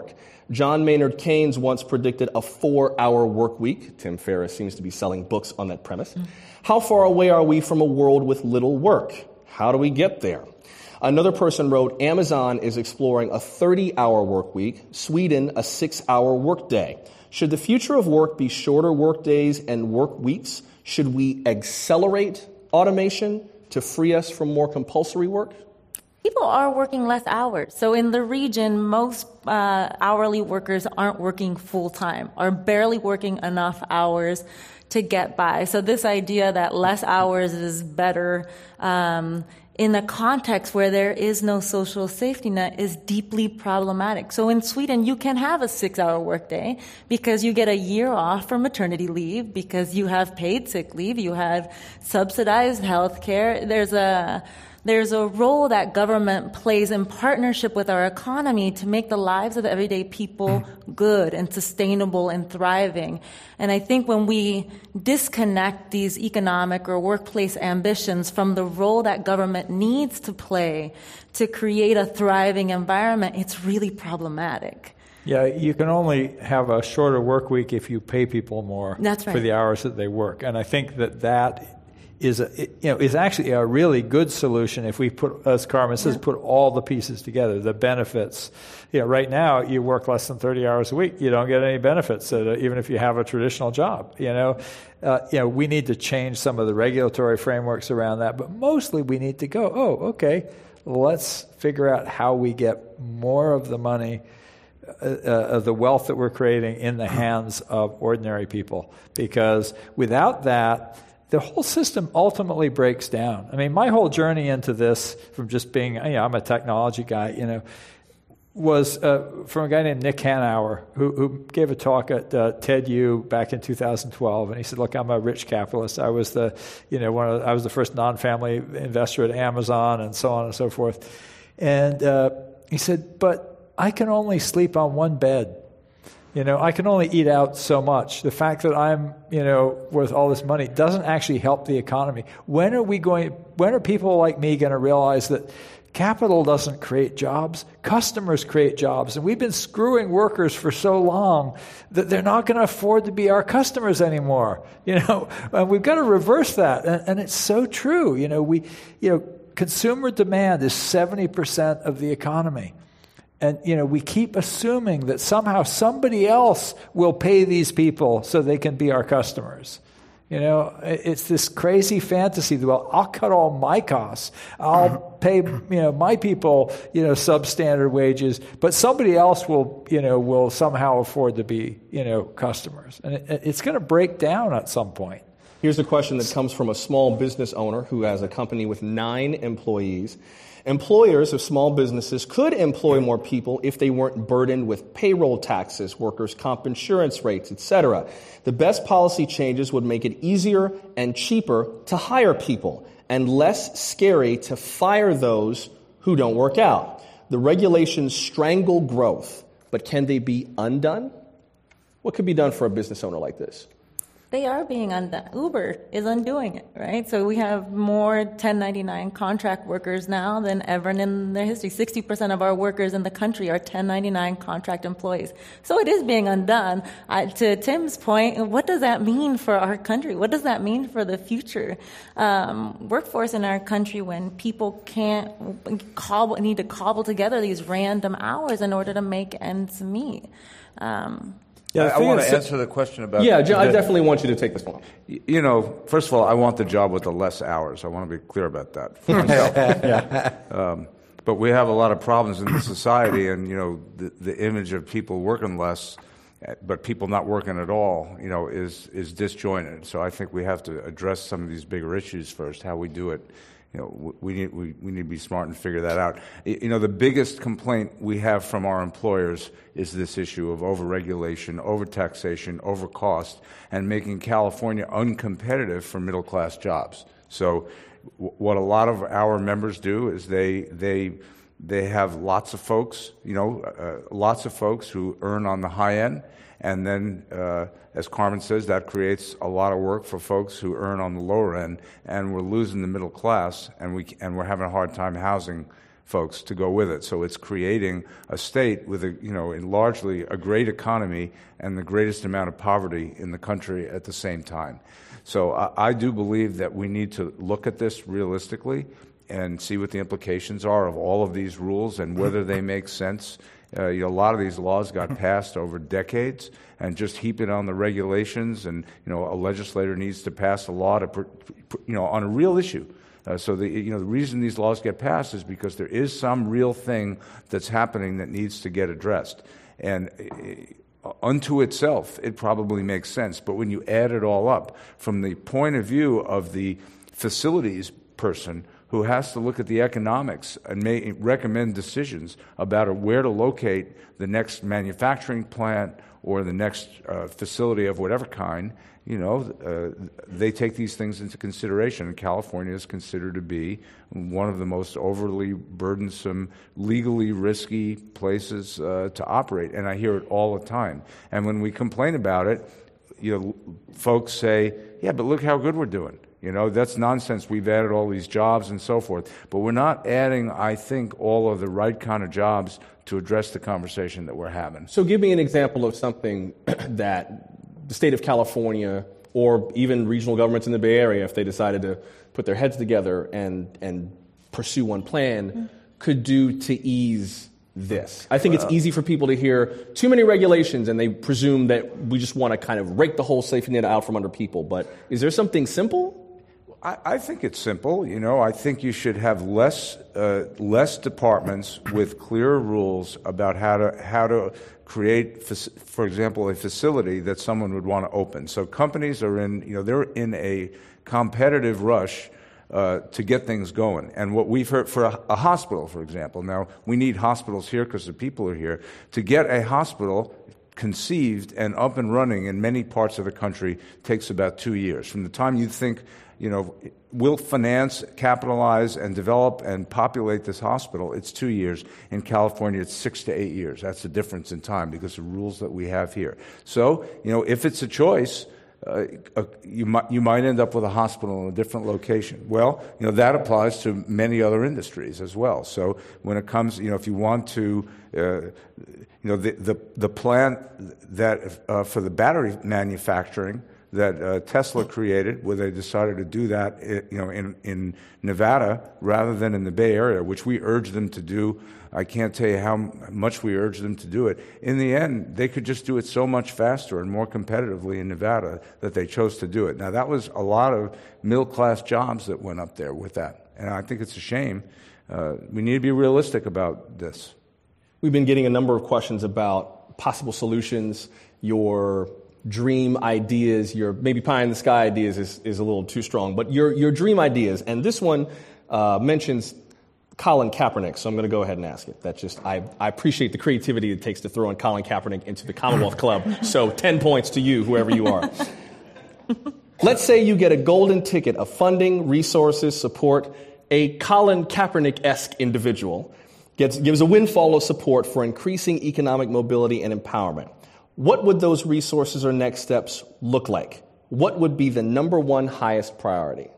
John Maynard Keynes once predicted a four-hour work week. Tim Ferriss seems to be selling books on that premise. Mm-hmm. How far away are we from a world with little work? How do we get there? Another person wrote, Amazon is exploring a thirty-hour work week, Sweden a six-hour work day. Should the future of work be shorter work days and work weeks? Should we accelerate automation to free us from more compulsory work? People are working less hours. So in the region, most uh, hourly workers aren't working full-time, are barely working enough hours to get by. So this idea that less hours is better um, in a context where there is no social safety net is deeply problematic. So in Sweden, you can have a six-hour workday because you get a year off for maternity leave, because you have paid sick leave, you have subsidized health care. There's a There's a role that government plays in partnership with our economy to make the lives of everyday people good and sustainable and thriving. And I think when we disconnect these economic or workplace ambitions from the role that government needs to play to create a thriving environment, it's really problematic. Yeah, you can only have a shorter work week if you pay people more That's right. for the hours that they work. And I think that that is a, you know, is actually a really good solution if we put, as Carmen says, yeah. put all the pieces together, the benefits. You know, right now you work less than thirty hours a week, you don't get any benefits, uh, even if you have a traditional job. You know, uh, you know, we need to change some of the regulatory frameworks around that, but mostly we need to go, oh, okay, let's figure out how we get more of the money, uh, of the wealth that we're creating in the hands of ordinary people, because without that, the whole system ultimately breaks down. I mean, my whole journey into this, from just being, you know, I'm a technology guy, you know, was uh, from a guy named Nick Hanauer, who, who gave a talk at uh, TEDU back in two thousand twelve, and he said, "Look, I'm a rich capitalist. I was the, you know, one of the, I was the first non-family investor at Amazon, and so on and so forth." And uh, he said, "But I can only sleep on one bed. You know, I can only eat out so much. The fact that I'm, you know, worth all this money doesn't actually help the economy. When are we going, when are people like me going to realize that capital doesn't create jobs, customers create jobs, and we've been screwing workers for so long that they're not going to afford to be our customers anymore, you know, and we've got to reverse that." And, and it's so true. You know, we, you know, consumer demand is seventy percent of the economy. And, you know, we keep assuming that somehow somebody else will pay these people so they can be our customers. You know, it's this crazy fantasy that, well, I'll cut all my costs. I'll pay, you know, my people, you know, substandard wages, but somebody else will, you know, will somehow afford to be, you know, customers. And it, it's going to break down at some point. Here's a question that comes from a small business owner who has a company with nine employees. Employers of small businesses could employ more people if they weren't burdened with payroll taxes, workers' comp insurance rates, et cetera. The best policy changes would make it easier and cheaper to hire people and less scary to fire those who don't work out. The regulations strangle growth, but can they be undone? What could be done for a business owner like this? They are being undone. Uber is undoing it, right? So we have more ten ninety-nine contract workers now than ever in their history. sixty percent of our workers in the country are ten ninety-nine contract employees. So it is being undone. Uh, to Tim's point, what does that mean for our country? What does that mean for the future um, workforce in our country when people can't cobble, need to cobble together these random hours in order to make ends meet? Um, Yeah, I, I want to answer the question about... Yeah, the, I definitely want you to take this one. You know, first of all, I want the job with the less hours. I want to be clear about that for myself. yeah. um, but we have a lot of problems in the society, and, you know, the, the image of people working less, but people not working at all, you know, is, is disjointed. So I think we have to address some of these bigger issues first, how we do it. You know, we need we, we need to be smart and figure that out. You know, the biggest complaint we have from our employers is this issue of overregulation, overtaxation, overcost, and making California uncompetitive for middle-class jobs. So, w- what a lot of our members do is they they they have lots of folks, you know, uh, lots of folks who earn on the high end. And then, uh, as Carmen says, that creates a lot of work for folks who earn on the lower end, and we're losing the middle class, and we and we're having a hard time housing folks to go with it. So it's creating a state with a, you know, in largely a great economy and the greatest amount of poverty in the country at the same time. So I, I do believe that we need to look at this realistically and see what the implications are of all of these rules and whether they make sense. Uh, you know, a lot of these laws got passed over decades, and just heap it on the regulations, and you know, a legislator needs to pass a law to, you know, on a real issue. Uh, so the you know the reason these laws get passed is because there is some real thing that's happening that needs to get addressed, and uh, unto itself, it probably makes sense. But when you add it all up, from the point of view of the facilities person who has to look at the economics and may recommend decisions about where to locate the next manufacturing plant or the next uh, facility of whatever kind, you know, uh, they take these things into consideration. And California is considered to be one of the most overly burdensome, legally risky places uh, to operate. And I hear it all the time. And when we complain about it, you know, folks say, yeah, but look how good we're doing. You know, that's nonsense. We've added all these jobs and so forth. But we're not adding, I think, all of the right kind of jobs to address the conversation that we're having. So give me an example of something that the state of California or even regional governments in the Bay Area, if they decided to put their heads together and, and pursue one plan, mm-hmm. could do to ease this. I think it's easy for people to hear too many regulations and they presume that we just want to kind of rake the whole safety net out from under people. But is there something simple? I, I think it's simple. You know, I think you should have less uh, less departments with clearer rules about how to how to create, for example, a facility that someone would want to open. So companies are in, you know, they're in a competitive rush uh, to get things going. And what we've heard for a, a hospital, for example, now we need hospitals here because the people are here. To get a hospital conceived and up and running in many parts of the country takes about two years. From the time you think, you know, we'll finance, capitalize, and develop and populate this hospital, it's two years. In California, it's six to eight years. That's the difference in time because of the rules that we have here. So, you know, if it's a choice, uh, uh, you might you might end up with a hospital in a different location. Well, you know, that applies to many other industries as well. So when it comes, you know, if you want to, uh, you know, the the, the plant that uh, for the battery manufacturing that uh, Tesla created, where they decided to do that, you know, in, in Nevada rather than in the Bay Area, which we urged them to do. I can't tell you how much we urged them to do it. In the end, they could just do it so much faster and more competitively in Nevada that they chose to do it. Now, that was a lot of middle-class jobs that went up there with that, and I think it's a shame. Uh, we need to be realistic about this. We've been getting a number of questions about possible solutions. Your dream ideas, your maybe pie in the sky ideas is, is a little too strong, but your your dream ideas, and this one uh, mentions Colin Kaepernick, so I'm going to go ahead and ask it. That's just, I, I appreciate the creativity it takes to throw in Colin Kaepernick into the Commonwealth Club, so ten points to you, whoever you are. Let's say you get a golden ticket of funding, resources, support. A Colin Kaepernick-esque individual gets gives a windfall of support for increasing economic mobility and empowerment. What would those resources or next steps look like? What would be the number one highest priority?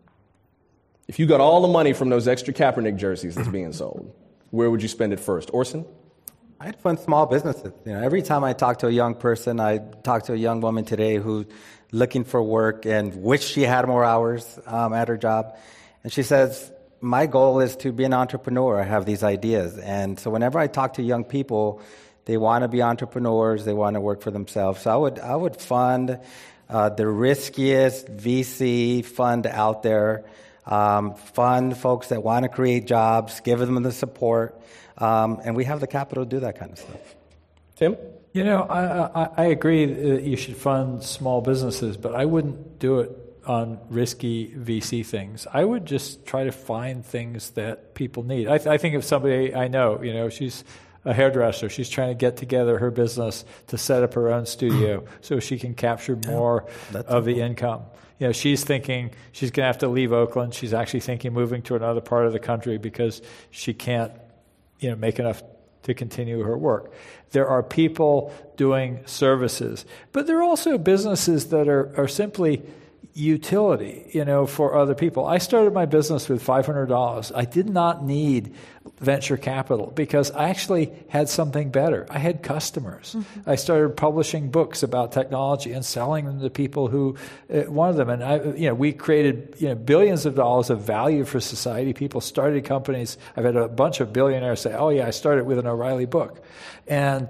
If you got all the money from those extra Kaepernick jerseys that's being sold, where would you spend it first? Orson? I'd fund small businesses. You know, every time I talk to a young person, I talk to a young woman today who's looking for work and wish she had more hours um, at her job. And she says, my goal is to be an entrepreneur. I have these ideas. And so whenever I talk to young people, they want to be entrepreneurs. They want to work for themselves. So I would I would fund uh, the riskiest V C fund out there. Um, fund folks that want to create jobs. Give them the support, um, and we have the capital to do that kind of stuff. Tim? You know, I, I, I agree that you should fund small businesses, but I wouldn't do it on risky V C things. I would just try to find things that people need. I, th- I think of somebody I know. You know, she's a hairdresser. She's trying to get together her business to set up her own studio so she can capture more yeah, of the income. You know, she's thinking she's going to have to leave Oakland. She's actually thinking moving to another part of the country because she can't, you know, make enough to continue her work. There are people doing services, but there are also businesses that are, are simply utility, you know, for other people. I started my business with five hundred dollars. I did not need venture capital because I actually had something better. I had customers. Mm-hmm. I started publishing books about technology and selling them to people who uh, wanted them. And I, you know, we created you know billions of dollars of value for society. People started companies. I've had a bunch of billionaires say, "Oh yeah, I started with an O'Reilly book," and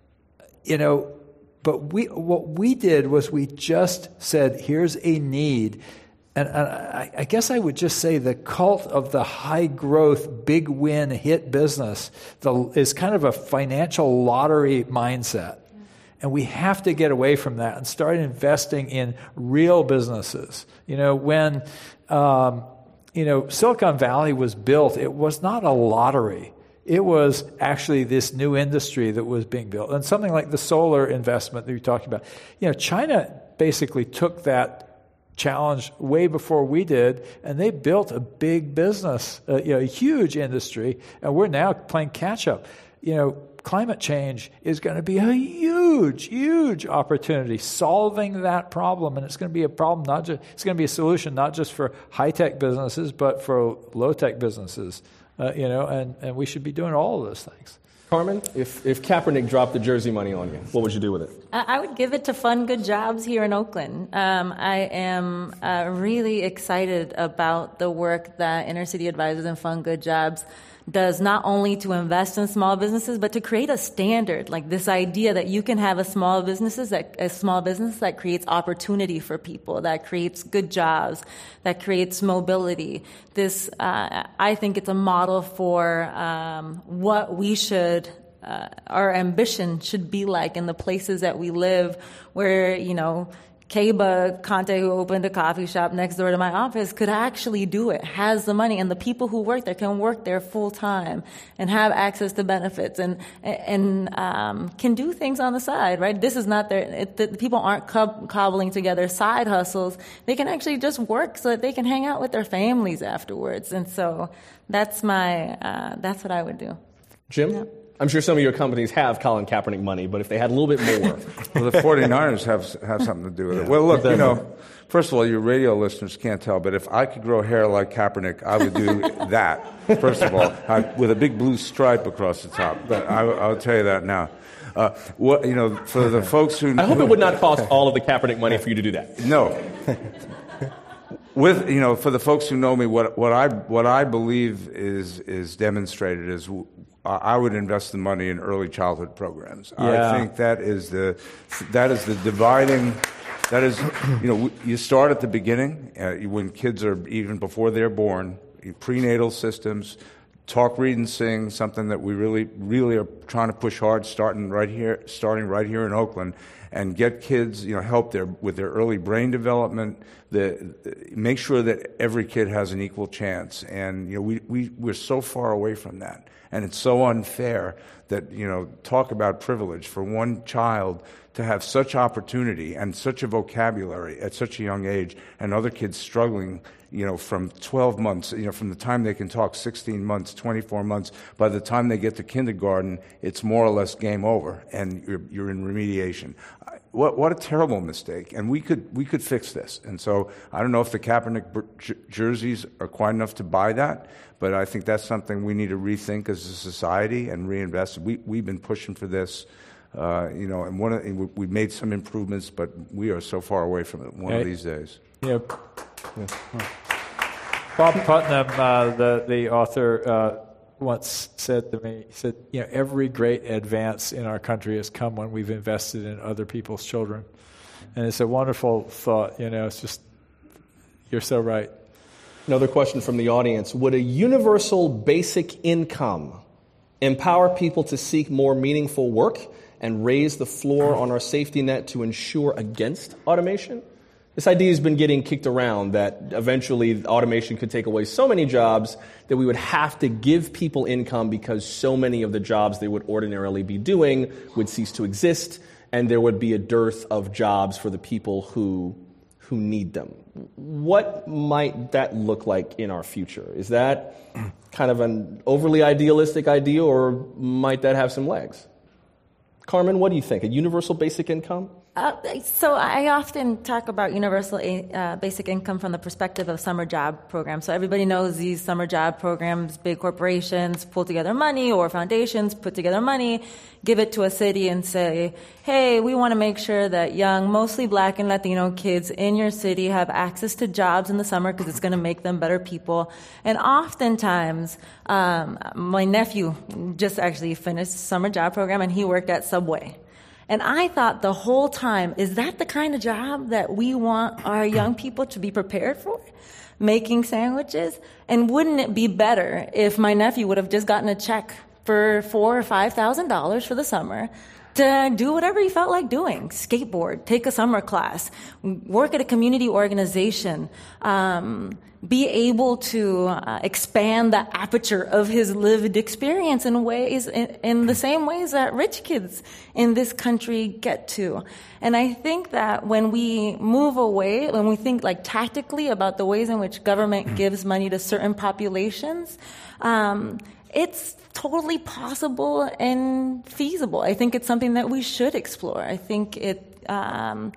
you know. But we, what we did was we just said, here's a need. And, and I, I guess I would just say the cult of the high growth, big win, hit business the, is kind of a financial lottery mindset. And we have to get away from that and start investing in real businesses. You know, when, um, you know, Silicon Valley was built, it was not a lottery. It was actually this new industry that was being built. And something like the solar investment that you're talking about. You know, China basically took that challenge way before we did, and they built a big business, uh, you know, a huge industry, and we're now playing catch-up. You know, climate change is going to be a huge, huge opportunity, solving that problem, and it's going to be a problem not just, it's going to be a solution not just for high-tech businesses, but for low-tech businesses. Uh, you know, and, and we should be doing all of those things. Carmen, if, if Kaepernick dropped the jersey money on you, what would you do with it? I would give it to fund good jobs here in Oakland. Um, I am uh, really excited about the work that Inner City Advisors and Fund Good Jobs does, not only to invest in small businesses, but to create a standard, like this idea that you can have a small businesses that a small business that creates opportunity for people, that creates good jobs, that creates mobility. This, uh, I think, it's a model for um, what we should. Uh, our ambition should be like in the places that we live, where you know. Keba Conte, who opened a coffee shop next door to my office, could actually do it, has the money, and the people who work there can work there full time and have access to benefits and and um, can do things on the side, right? This is not their, it, the people aren't cob- cobbling together side hustles. They can actually just work so that they can hang out with their families afterwards. And so that's my, uh, that's what I would do. Jim? Yeah. I'm sure some of your companies have Colin Kaepernick money, but if they had a little bit more. Well, the forty-niners have have something to do with it. Well, look, you know, first of all, your radio listeners can't tell, but if I could grow hair like Kaepernick, I would do that, first of all, I, with a big blue stripe across the top. But I, I'll tell you that now. Uh, what, you know, for the folks who... I hope it would not cost all of the Kaepernick money for you to do that. No. With, you know, for the folks who know me, what, what I what I believe is is demonstrated is I would invest the money in early childhood programs. Yeah. I think that is the that is the dividing. That is, you know, you start at the beginning uh, when kids are even before they're born. Prenatal systems, talk, read, and sing, something that we really really are trying to push hard, starting right here, starting right here in Oakland. And get kids, you know, help their with their early brain development. The, make sure that every kid has an equal chance. And you know, we we we're so far away from that, and it's so unfair that you know, talk about privilege for one child to have such opportunity and such a vocabulary at such a young age, and other kids struggling. You know, from twelve months, you know, from the time they can talk, sixteen months, twenty-four months, by the time they get to kindergarten, it's more or less game over, and you're, you're in remediation. What, what a terrible mistake, and we could we could fix this. And so I don't know if the Kaepernick j- jerseys are quite enough to buy that, but I think that's something we need to rethink as a society and reinvest. We, we've been pushing for this. Uh, you know, and one of, and we've made some improvements, but we are so far away from it one yeah. of these days. Yeah. Yeah. Bob Putnam, uh, the the author, uh, once said to me, he said, "You know, every great advance in our country has come when we've invested in other people's children," and it's a wonderful thought. You know, it's just you're so right. Another question from the audience: would a universal basic income empower people to seek more meaningful work and raise the floor on our safety net to ensure against automation? This idea has been getting kicked around that eventually automation could take away so many jobs that we would have to give people income because so many of the jobs they would ordinarily be doing would cease to exist, and there would be a dearth of jobs for the people who who need them. What might that look like in our future? Is that kind of an overly idealistic idea, or might that have some legs? Carmen, what do you think? A universal basic income? Uh, so I often talk about universal uh, basic income from the perspective of summer job programs. So everybody knows these summer job programs, big corporations pull together money or foundations put together money, give it to a city and say, hey, we want to make sure that young, mostly black and Latino kids in your city have access to jobs in the summer because it's going to make them better people. And oftentimes, um, my nephew just actually finished a summer job program and he worked at Subway. And I thought the whole time, is that the kind of job that we want our young people to be prepared for? Making sandwiches? And wouldn't it be better if my nephew would have just gotten a check for four or five thousand dollars for the summer to do whatever he felt like doing? Skateboard, take a summer class, work at a community organization, um, be able to uh, expand the aperture of his lived experience in ways, in, in the same ways that rich kids in this country get to. And I think that when we move away, when we think like tactically about the ways in which government gives money to certain populations, um, it's totally possible and feasible. I think it's something that we should explore. I think it um,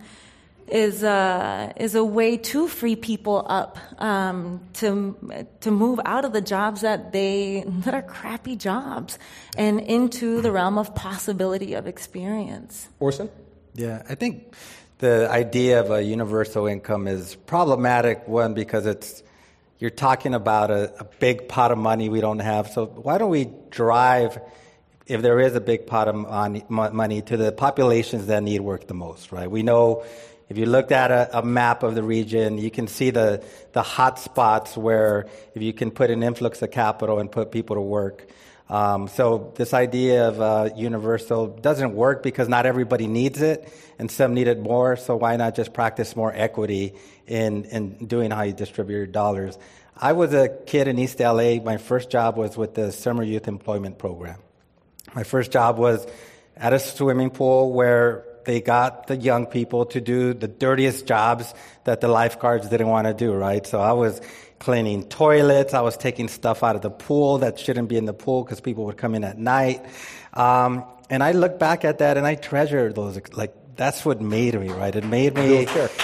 is a is a way to free people up um, to to move out of the jobs that they that are crappy jobs and into the realm of possibility of experience. Orson? Yeah, I think the idea of a universal income is problematic. One, because it's you're talking about a, a big pot of money we don't have. So why don't we drive, if there is a big pot of money, money to the populations that need work the most, right? We know if you looked at a, a map of the region, you can see the, the hot spots where if you can put an influx of capital and put people to work. Um, so this idea of uh, universal doesn't work because not everybody needs it, and some need it more. So why not just practice more equity in, in doing how you distribute your dollars? I was a kid in East L A. My first job was with the Summer Youth Employment Program. My first job was at a swimming pool where they got the young people to do the dirtiest jobs that the lifeguards didn't want to do, right? So I was cleaning toilets. I was taking stuff out of the pool that shouldn't be in the pool because people would come in at night. Um, and I look back at that and I treasure those. Like, that's what made me, right? It made me, it, it,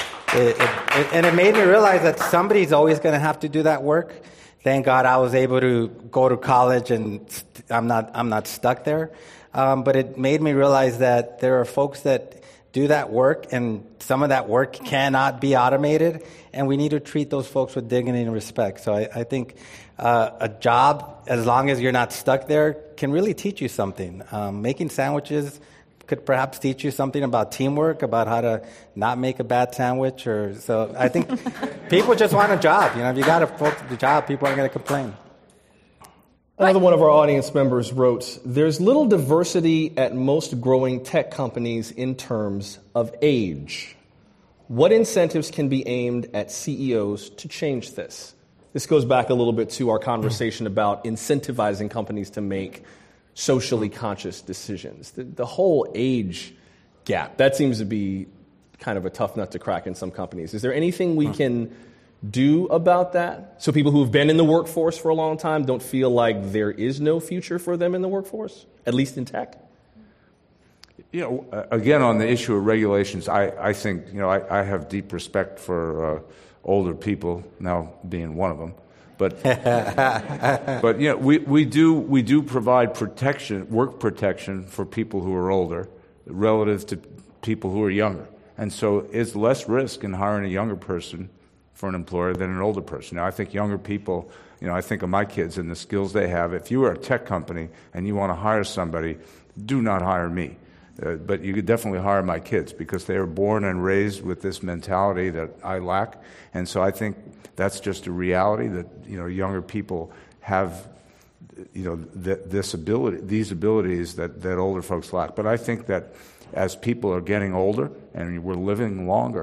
it, and it made me realize that somebody's always going to have to do that work. Thank God I was able to go to college and I'm not, I'm not stuck there. Um, but it made me realize that there are folks that do that work, and some of that work cannot be automated, and we need to treat those folks with dignity and respect. So I, I think uh, a job, as long as you're not stuck there, can really teach you something. Um, making sandwiches could perhaps teach you something about teamwork, about how to not make a bad sandwich. Or so I think people just want a job. You know, if you got a folks the job, people aren't going to complain. Another one of our audience members wrote, there's little diversity at most growing tech companies in terms of age. What incentives can be aimed at C E Os to change this? This goes back a little bit to our conversation about incentivizing companies to make socially conscious decisions. The, the whole age gap, that seems to be kind of a tough nut to crack in some companies. Is there anything we can do about that so people who have been in the workforce for a long time don't feel like there is no future for them in the workforce, at least in tech? You know, again, on the issue of regulations, I, I think, you know, I, I have deep respect for uh, older people, now being one of them. But, but you know, we, we, do, we do provide protection, work protection for people who are older relative to people who are younger. And so it's less risk in hiring a younger person for an employer than an older person. Now, I think younger people, you know, I think of my kids and the skills they have. If you are a tech company and you want to hire somebody, do not hire me. Uh, but you could definitely hire my kids because they were born and raised with this mentality that I lack. And so I think that's just a reality that, you know, younger people have, you know, th- this ability, these abilities that, that older folks lack. But I think that as people are getting older and we're living longer,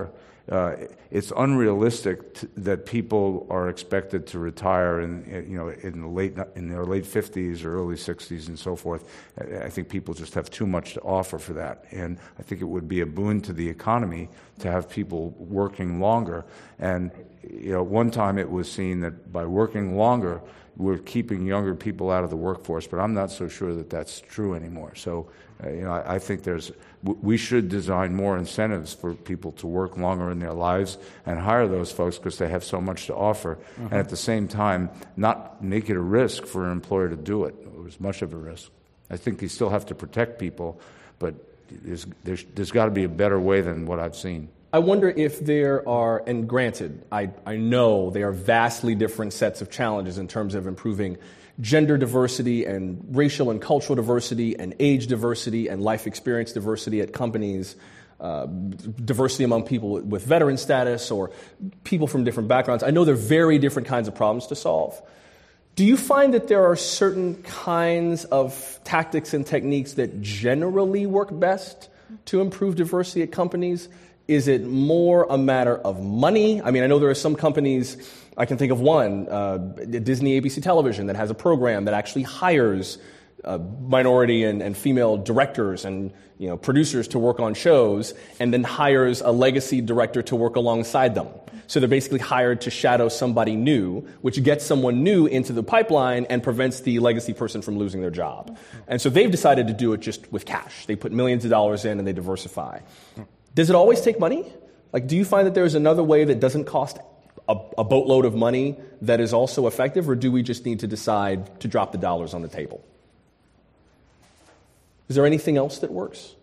uh, it's unrealistic t- that people are expected to retire in, you know, in the late in their late fifties or early sixties and so forth. I think people just have too much to offer for that, and I think it would be a boon to the economy to have people working longer. And you know, one time it was seen that by working longer, we're keeping younger people out of the workforce, but I'm not so sure that that's true anymore. So, uh, you know, I, I think there's w- we should design more incentives for people to work longer in their lives and hire those folks because they have so much to offer, mm-hmm. and at the same time, not make it a risk for an employer to do it. It was much of a risk. I think you still have to protect people, but there's there's, there's got to be a better way than what I've seen. I wonder if there are, and granted, I, I know there are vastly different sets of challenges in terms of improving gender diversity and racial and cultural diversity and age diversity and life experience diversity at companies, uh, diversity among people with veteran status or people from different backgrounds. I know there are very different kinds of problems to solve. Do you find that there are certain kinds of tactics and techniques that generally work best to improve diversity at companies? Is it more a matter of money? I mean, I know there are some companies, I can think of one, uh, Disney A B C Television, that has a program that actually hires uh, minority and, and female directors and you know producers to work on shows, and then hires a legacy director to work alongside them. So they're basically hired to shadow somebody new, which gets someone new into the pipeline and prevents the legacy person from losing their job. And so they've decided to do it just with cash. They put millions of dollars in and they diversify. Does it always take money? Like, do you find that there's another way that doesn't cost a, a boatload of money that is also effective, or do we just need to decide to drop the dollars on the table? Is there anything else that works?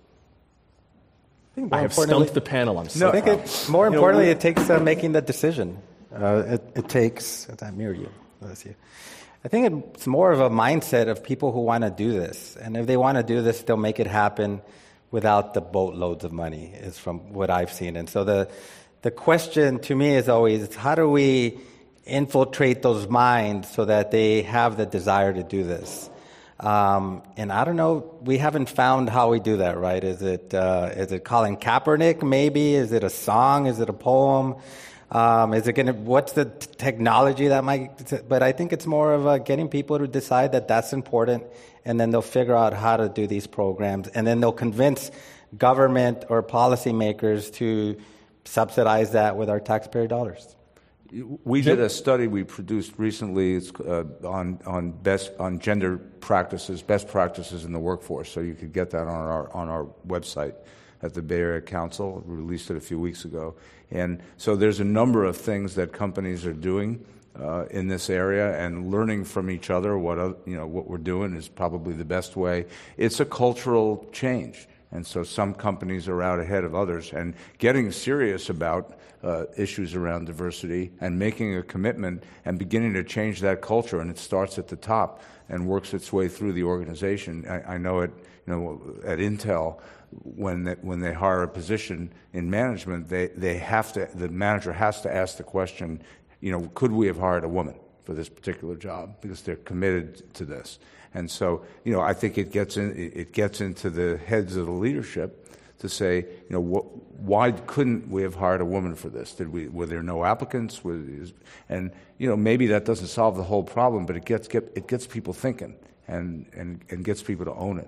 I, I have stumped the panel. I'm no, sorry. I think it, more importantly, you know, it takes uh, making the decision. Uh, it, it takes, I mirror you, bless you. I think it's more of a mindset of people who want to do this. And if they want to do this, they'll make it happen without the boatloads of money, is from what I've seen. And so the the question to me is always, how do we infiltrate those minds so that they have the desire to do this? Um, and I don't know, we haven't found how we do that, right? Is it uh, is it Colin Kaepernick, maybe? Is it a song? Is it a poem? Um, is it going to, what's the t- technology that might, but I think it's more of uh, getting people to decide that that's important, and then they'll figure out how to do these programs, and then they'll convince government or policymakers to subsidize that with our taxpayer dollars. We did a study we produced recently it's, uh, on on best on gender practices, best practices in the workforce. So you could get that on our on our website at the Bay Area Council. We released it a few weeks ago, and so there's a number of things that companies are doing uh, in this area, and learning from each other. What uh, you know, what we're doing is probably the best way. It's a cultural change, and so some companies are out ahead of others, and getting serious about Uh, issues around diversity and making a commitment and beginning to change that culture, and it starts at the top and works its way through the organization. I, I know it, you know, at Intel, when they, when they hire a position in management, they, they have to, the manager has to ask the question, you know, could we have hired a woman for this particular job, because they're committed to this. And so, you know, I think it gets in, it gets into the heads of the leadership to say, you know, wh- why couldn't we have hired a woman for this? Did we? Were there no applicants? Was, and you know, maybe that doesn't solve the whole problem, but it gets get, it gets people thinking and, and and gets people to own it.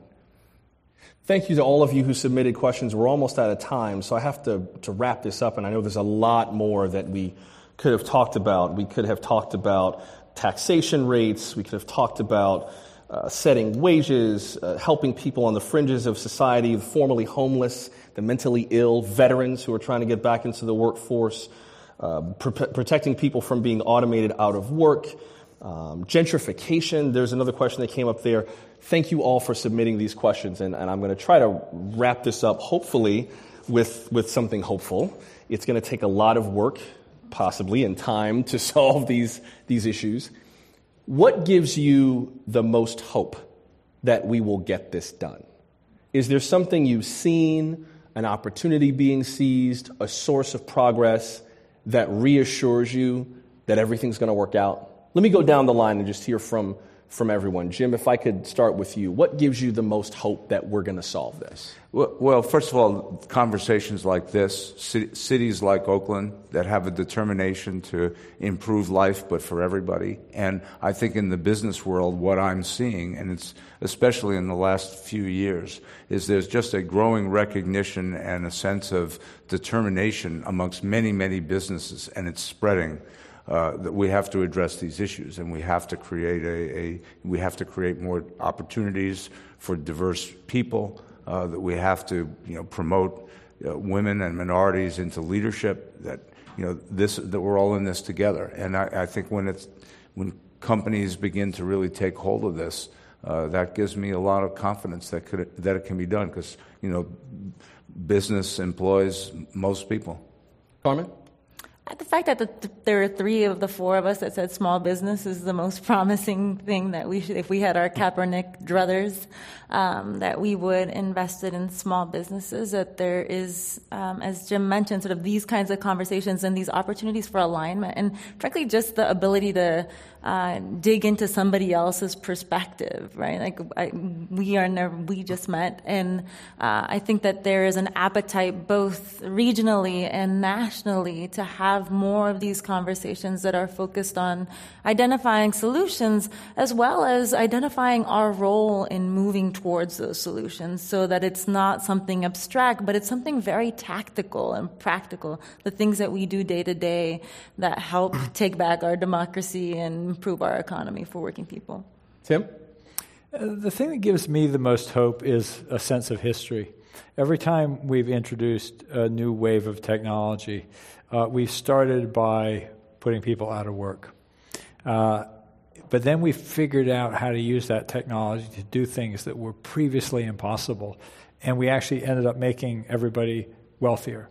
Thank you to all of you who submitted questions. We're almost out of time, so I have to to wrap this up. And I know there's a lot more that we could have talked about. We could have talked about taxation rates. We could have talked about Uh, setting wages, uh, helping people on the fringes of society, the formerly homeless, the mentally ill, veterans who are trying to get back into the workforce, uh, pr- protecting people from being automated out of work, um, gentrification. There's another question that came up there. Thank you all for submitting these questions, and, and I'm going to try to wrap this up, hopefully, with, with something hopeful. It's going to take a lot of work, possibly, and time to solve these, these issues. What gives you the most hope that we will get this done? Is there something you've seen, an opportunity being seized, a source of progress that reassures you that everything's going to work out? Let me go down the line and just hear from, from everyone. Jim, if I could start with you, what gives you the most hope that we're going to solve this? Well, well, first of all, conversations like this, c- cities like Oakland that have a determination to improve life, but for everybody. And I think in the business world, what I'm seeing, and it's especially in the last few years, is there's just a growing recognition and a sense of determination amongst many, many businesses, and it's spreading. Uh, that we have to address these issues, and we have to create a, a we have to create more opportunities for diverse people. Uh, that we have to, you know, promote uh, women and minorities into leadership. That you know this that we're all in this together. And I, I think when it's when companies begin to really take hold of this, uh, that gives me a lot of confidence that could that it can be done, because you know business employs most people. Carmen? The fact that the, there are three of the four of us that said small business is the most promising thing that we should, if we had our Kaepernick druthers, um, that we would invest it in small businesses, that there is, um, as Jim mentioned, sort of these kinds of conversations and these opportunities for alignment, and frankly, just the ability to uh, dig into somebody else's perspective, right? Like I, we are never, we just met, and uh, I think that there is an appetite both regionally and nationally to have more of these conversations that are focused on identifying solutions as well as identifying our role in moving towards those solutions, so that it's not something abstract, but it's something very tactical and practical, the things that we do day to day that help take back our democracy and improve our economy for working people. Tim? Uh, the thing that gives me the most hope is a sense of history. Every time we've introduced a new wave of technology, uh, we've started by putting people out of work. Uh, but then we figured out how to use that technology to do things that were previously impossible, and we actually ended up making everybody wealthier.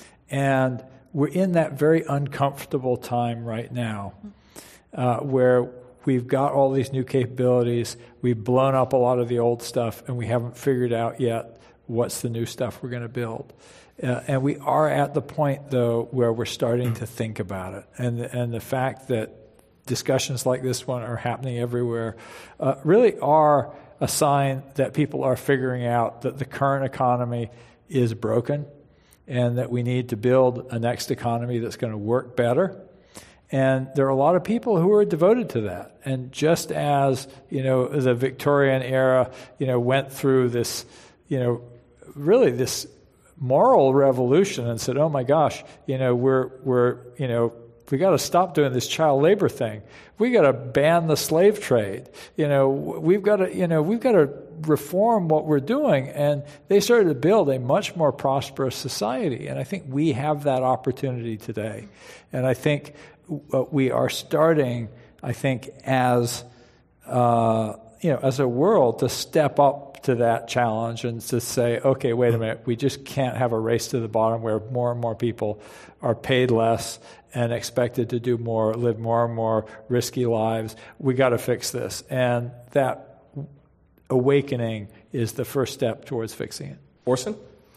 And we're in that very uncomfortable time right now, uh, where we've got all these new capabilities, we've blown up a lot of the old stuff, and we haven't figured out yet what's the new stuff we're going to build. Uh, and we are at the point, though, where we're starting to think about it. And, and the fact that discussions like this one are happening everywhere uh, really are a sign that people are figuring out that the current economy is broken and that we need to build a next economy that's going to work better. And there are a lot of people who are devoted to that. And just as, you know, the Victorian era, you know, went through this, you know, really this moral revolution and said, oh my gosh, you know, we're, we're, you know, we got to stop doing this child labor thing. We got to ban the slave trade. You know, we've got to, you know, we've got to reform what we're doing. And they started to build a much more prosperous society. And I think we have that opportunity today. And I think uh, we are starting, I think, as, uh, you know, as a world to step up to that challenge and to say, okay, wait a minute, we just can't have a race to the bottom where more and more people are paid less and expected to do more, live more and more risky lives. We got to fix this. And that awakening is the first step towards fixing it. Orson?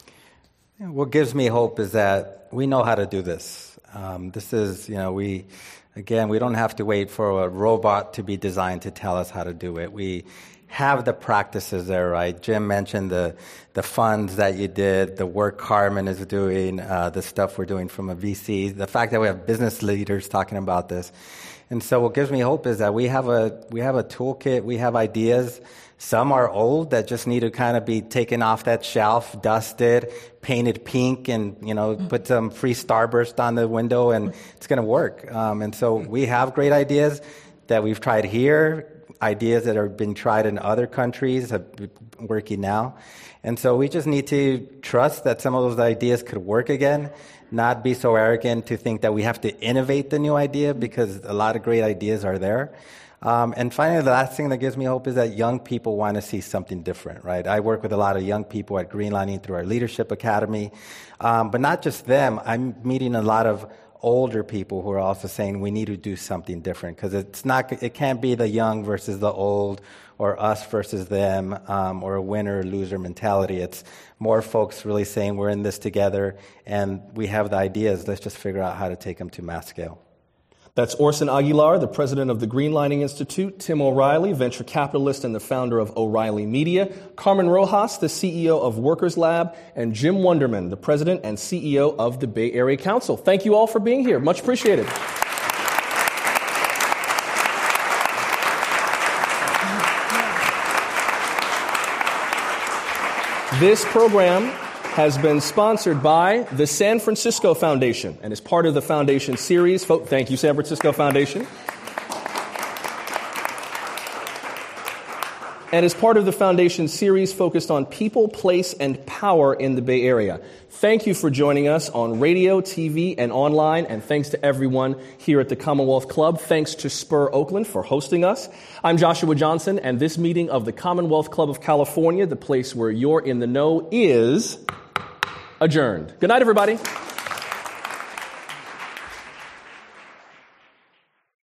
What gives me hope is that we know how to do this. Um, this is, you know, we, again, we don't have to wait for a robot to be designed to tell us how to do it. We have the practices there, right? Jim mentioned the the funds that you did, the work Carmen is doing, uh, the stuff we're doing from a V C, the fact that we have business leaders talking about this. And so what gives me hope is that we have a we have a toolkit, we have ideas. Some are old that just need to kind of be taken off that shelf, dusted, painted pink, and, you know, put some free Starburst on the window, and it's going to work. Um, and so we have great ideas that we've tried here, ideas that have been tried in other countries, have been working now. And so we just need to trust that some of those ideas could work again, not be so arrogant to think that we have to innovate the new idea, because a lot of great ideas are there. Um, and finally, the last thing that gives me hope is that young people want to see something different, right? I work with a lot of young people at Greenlining through our Leadership Academy. Um, but not just them. I'm meeting a lot of older people who are also saying we need to do something different, because it's not, it can't be the young versus the old, or us versus them, um, or a winner loser mentality. It's more folks really saying we're in this together and we have the ideas. Let's just figure out how to take them to mass scale. That's Orson Aguilar, the president of the Greenlining Institute, Tim O'Reilly, venture capitalist and the founder of O'Reilly Media, Carmen Rojas, the C E O of Workers Lab, and Jim Wunderman, the president and C E O of the Bay Area Council. Thank you all for being here. Much appreciated. This program has been sponsored by the San Francisco Foundation and is part of the Foundation series. Thank you, San Francisco Foundation. And is part of the Foundation series focused on people, place, and power in the Bay Area. Thank you for joining us on radio, T V, and online, and thanks to everyone here at the Commonwealth Club. Thanks to Spur Oakland for hosting us. I'm Joshua Johnson, and this meeting of the Commonwealth Club of California, the place where you're in the know, is adjourned. Good night, everybody.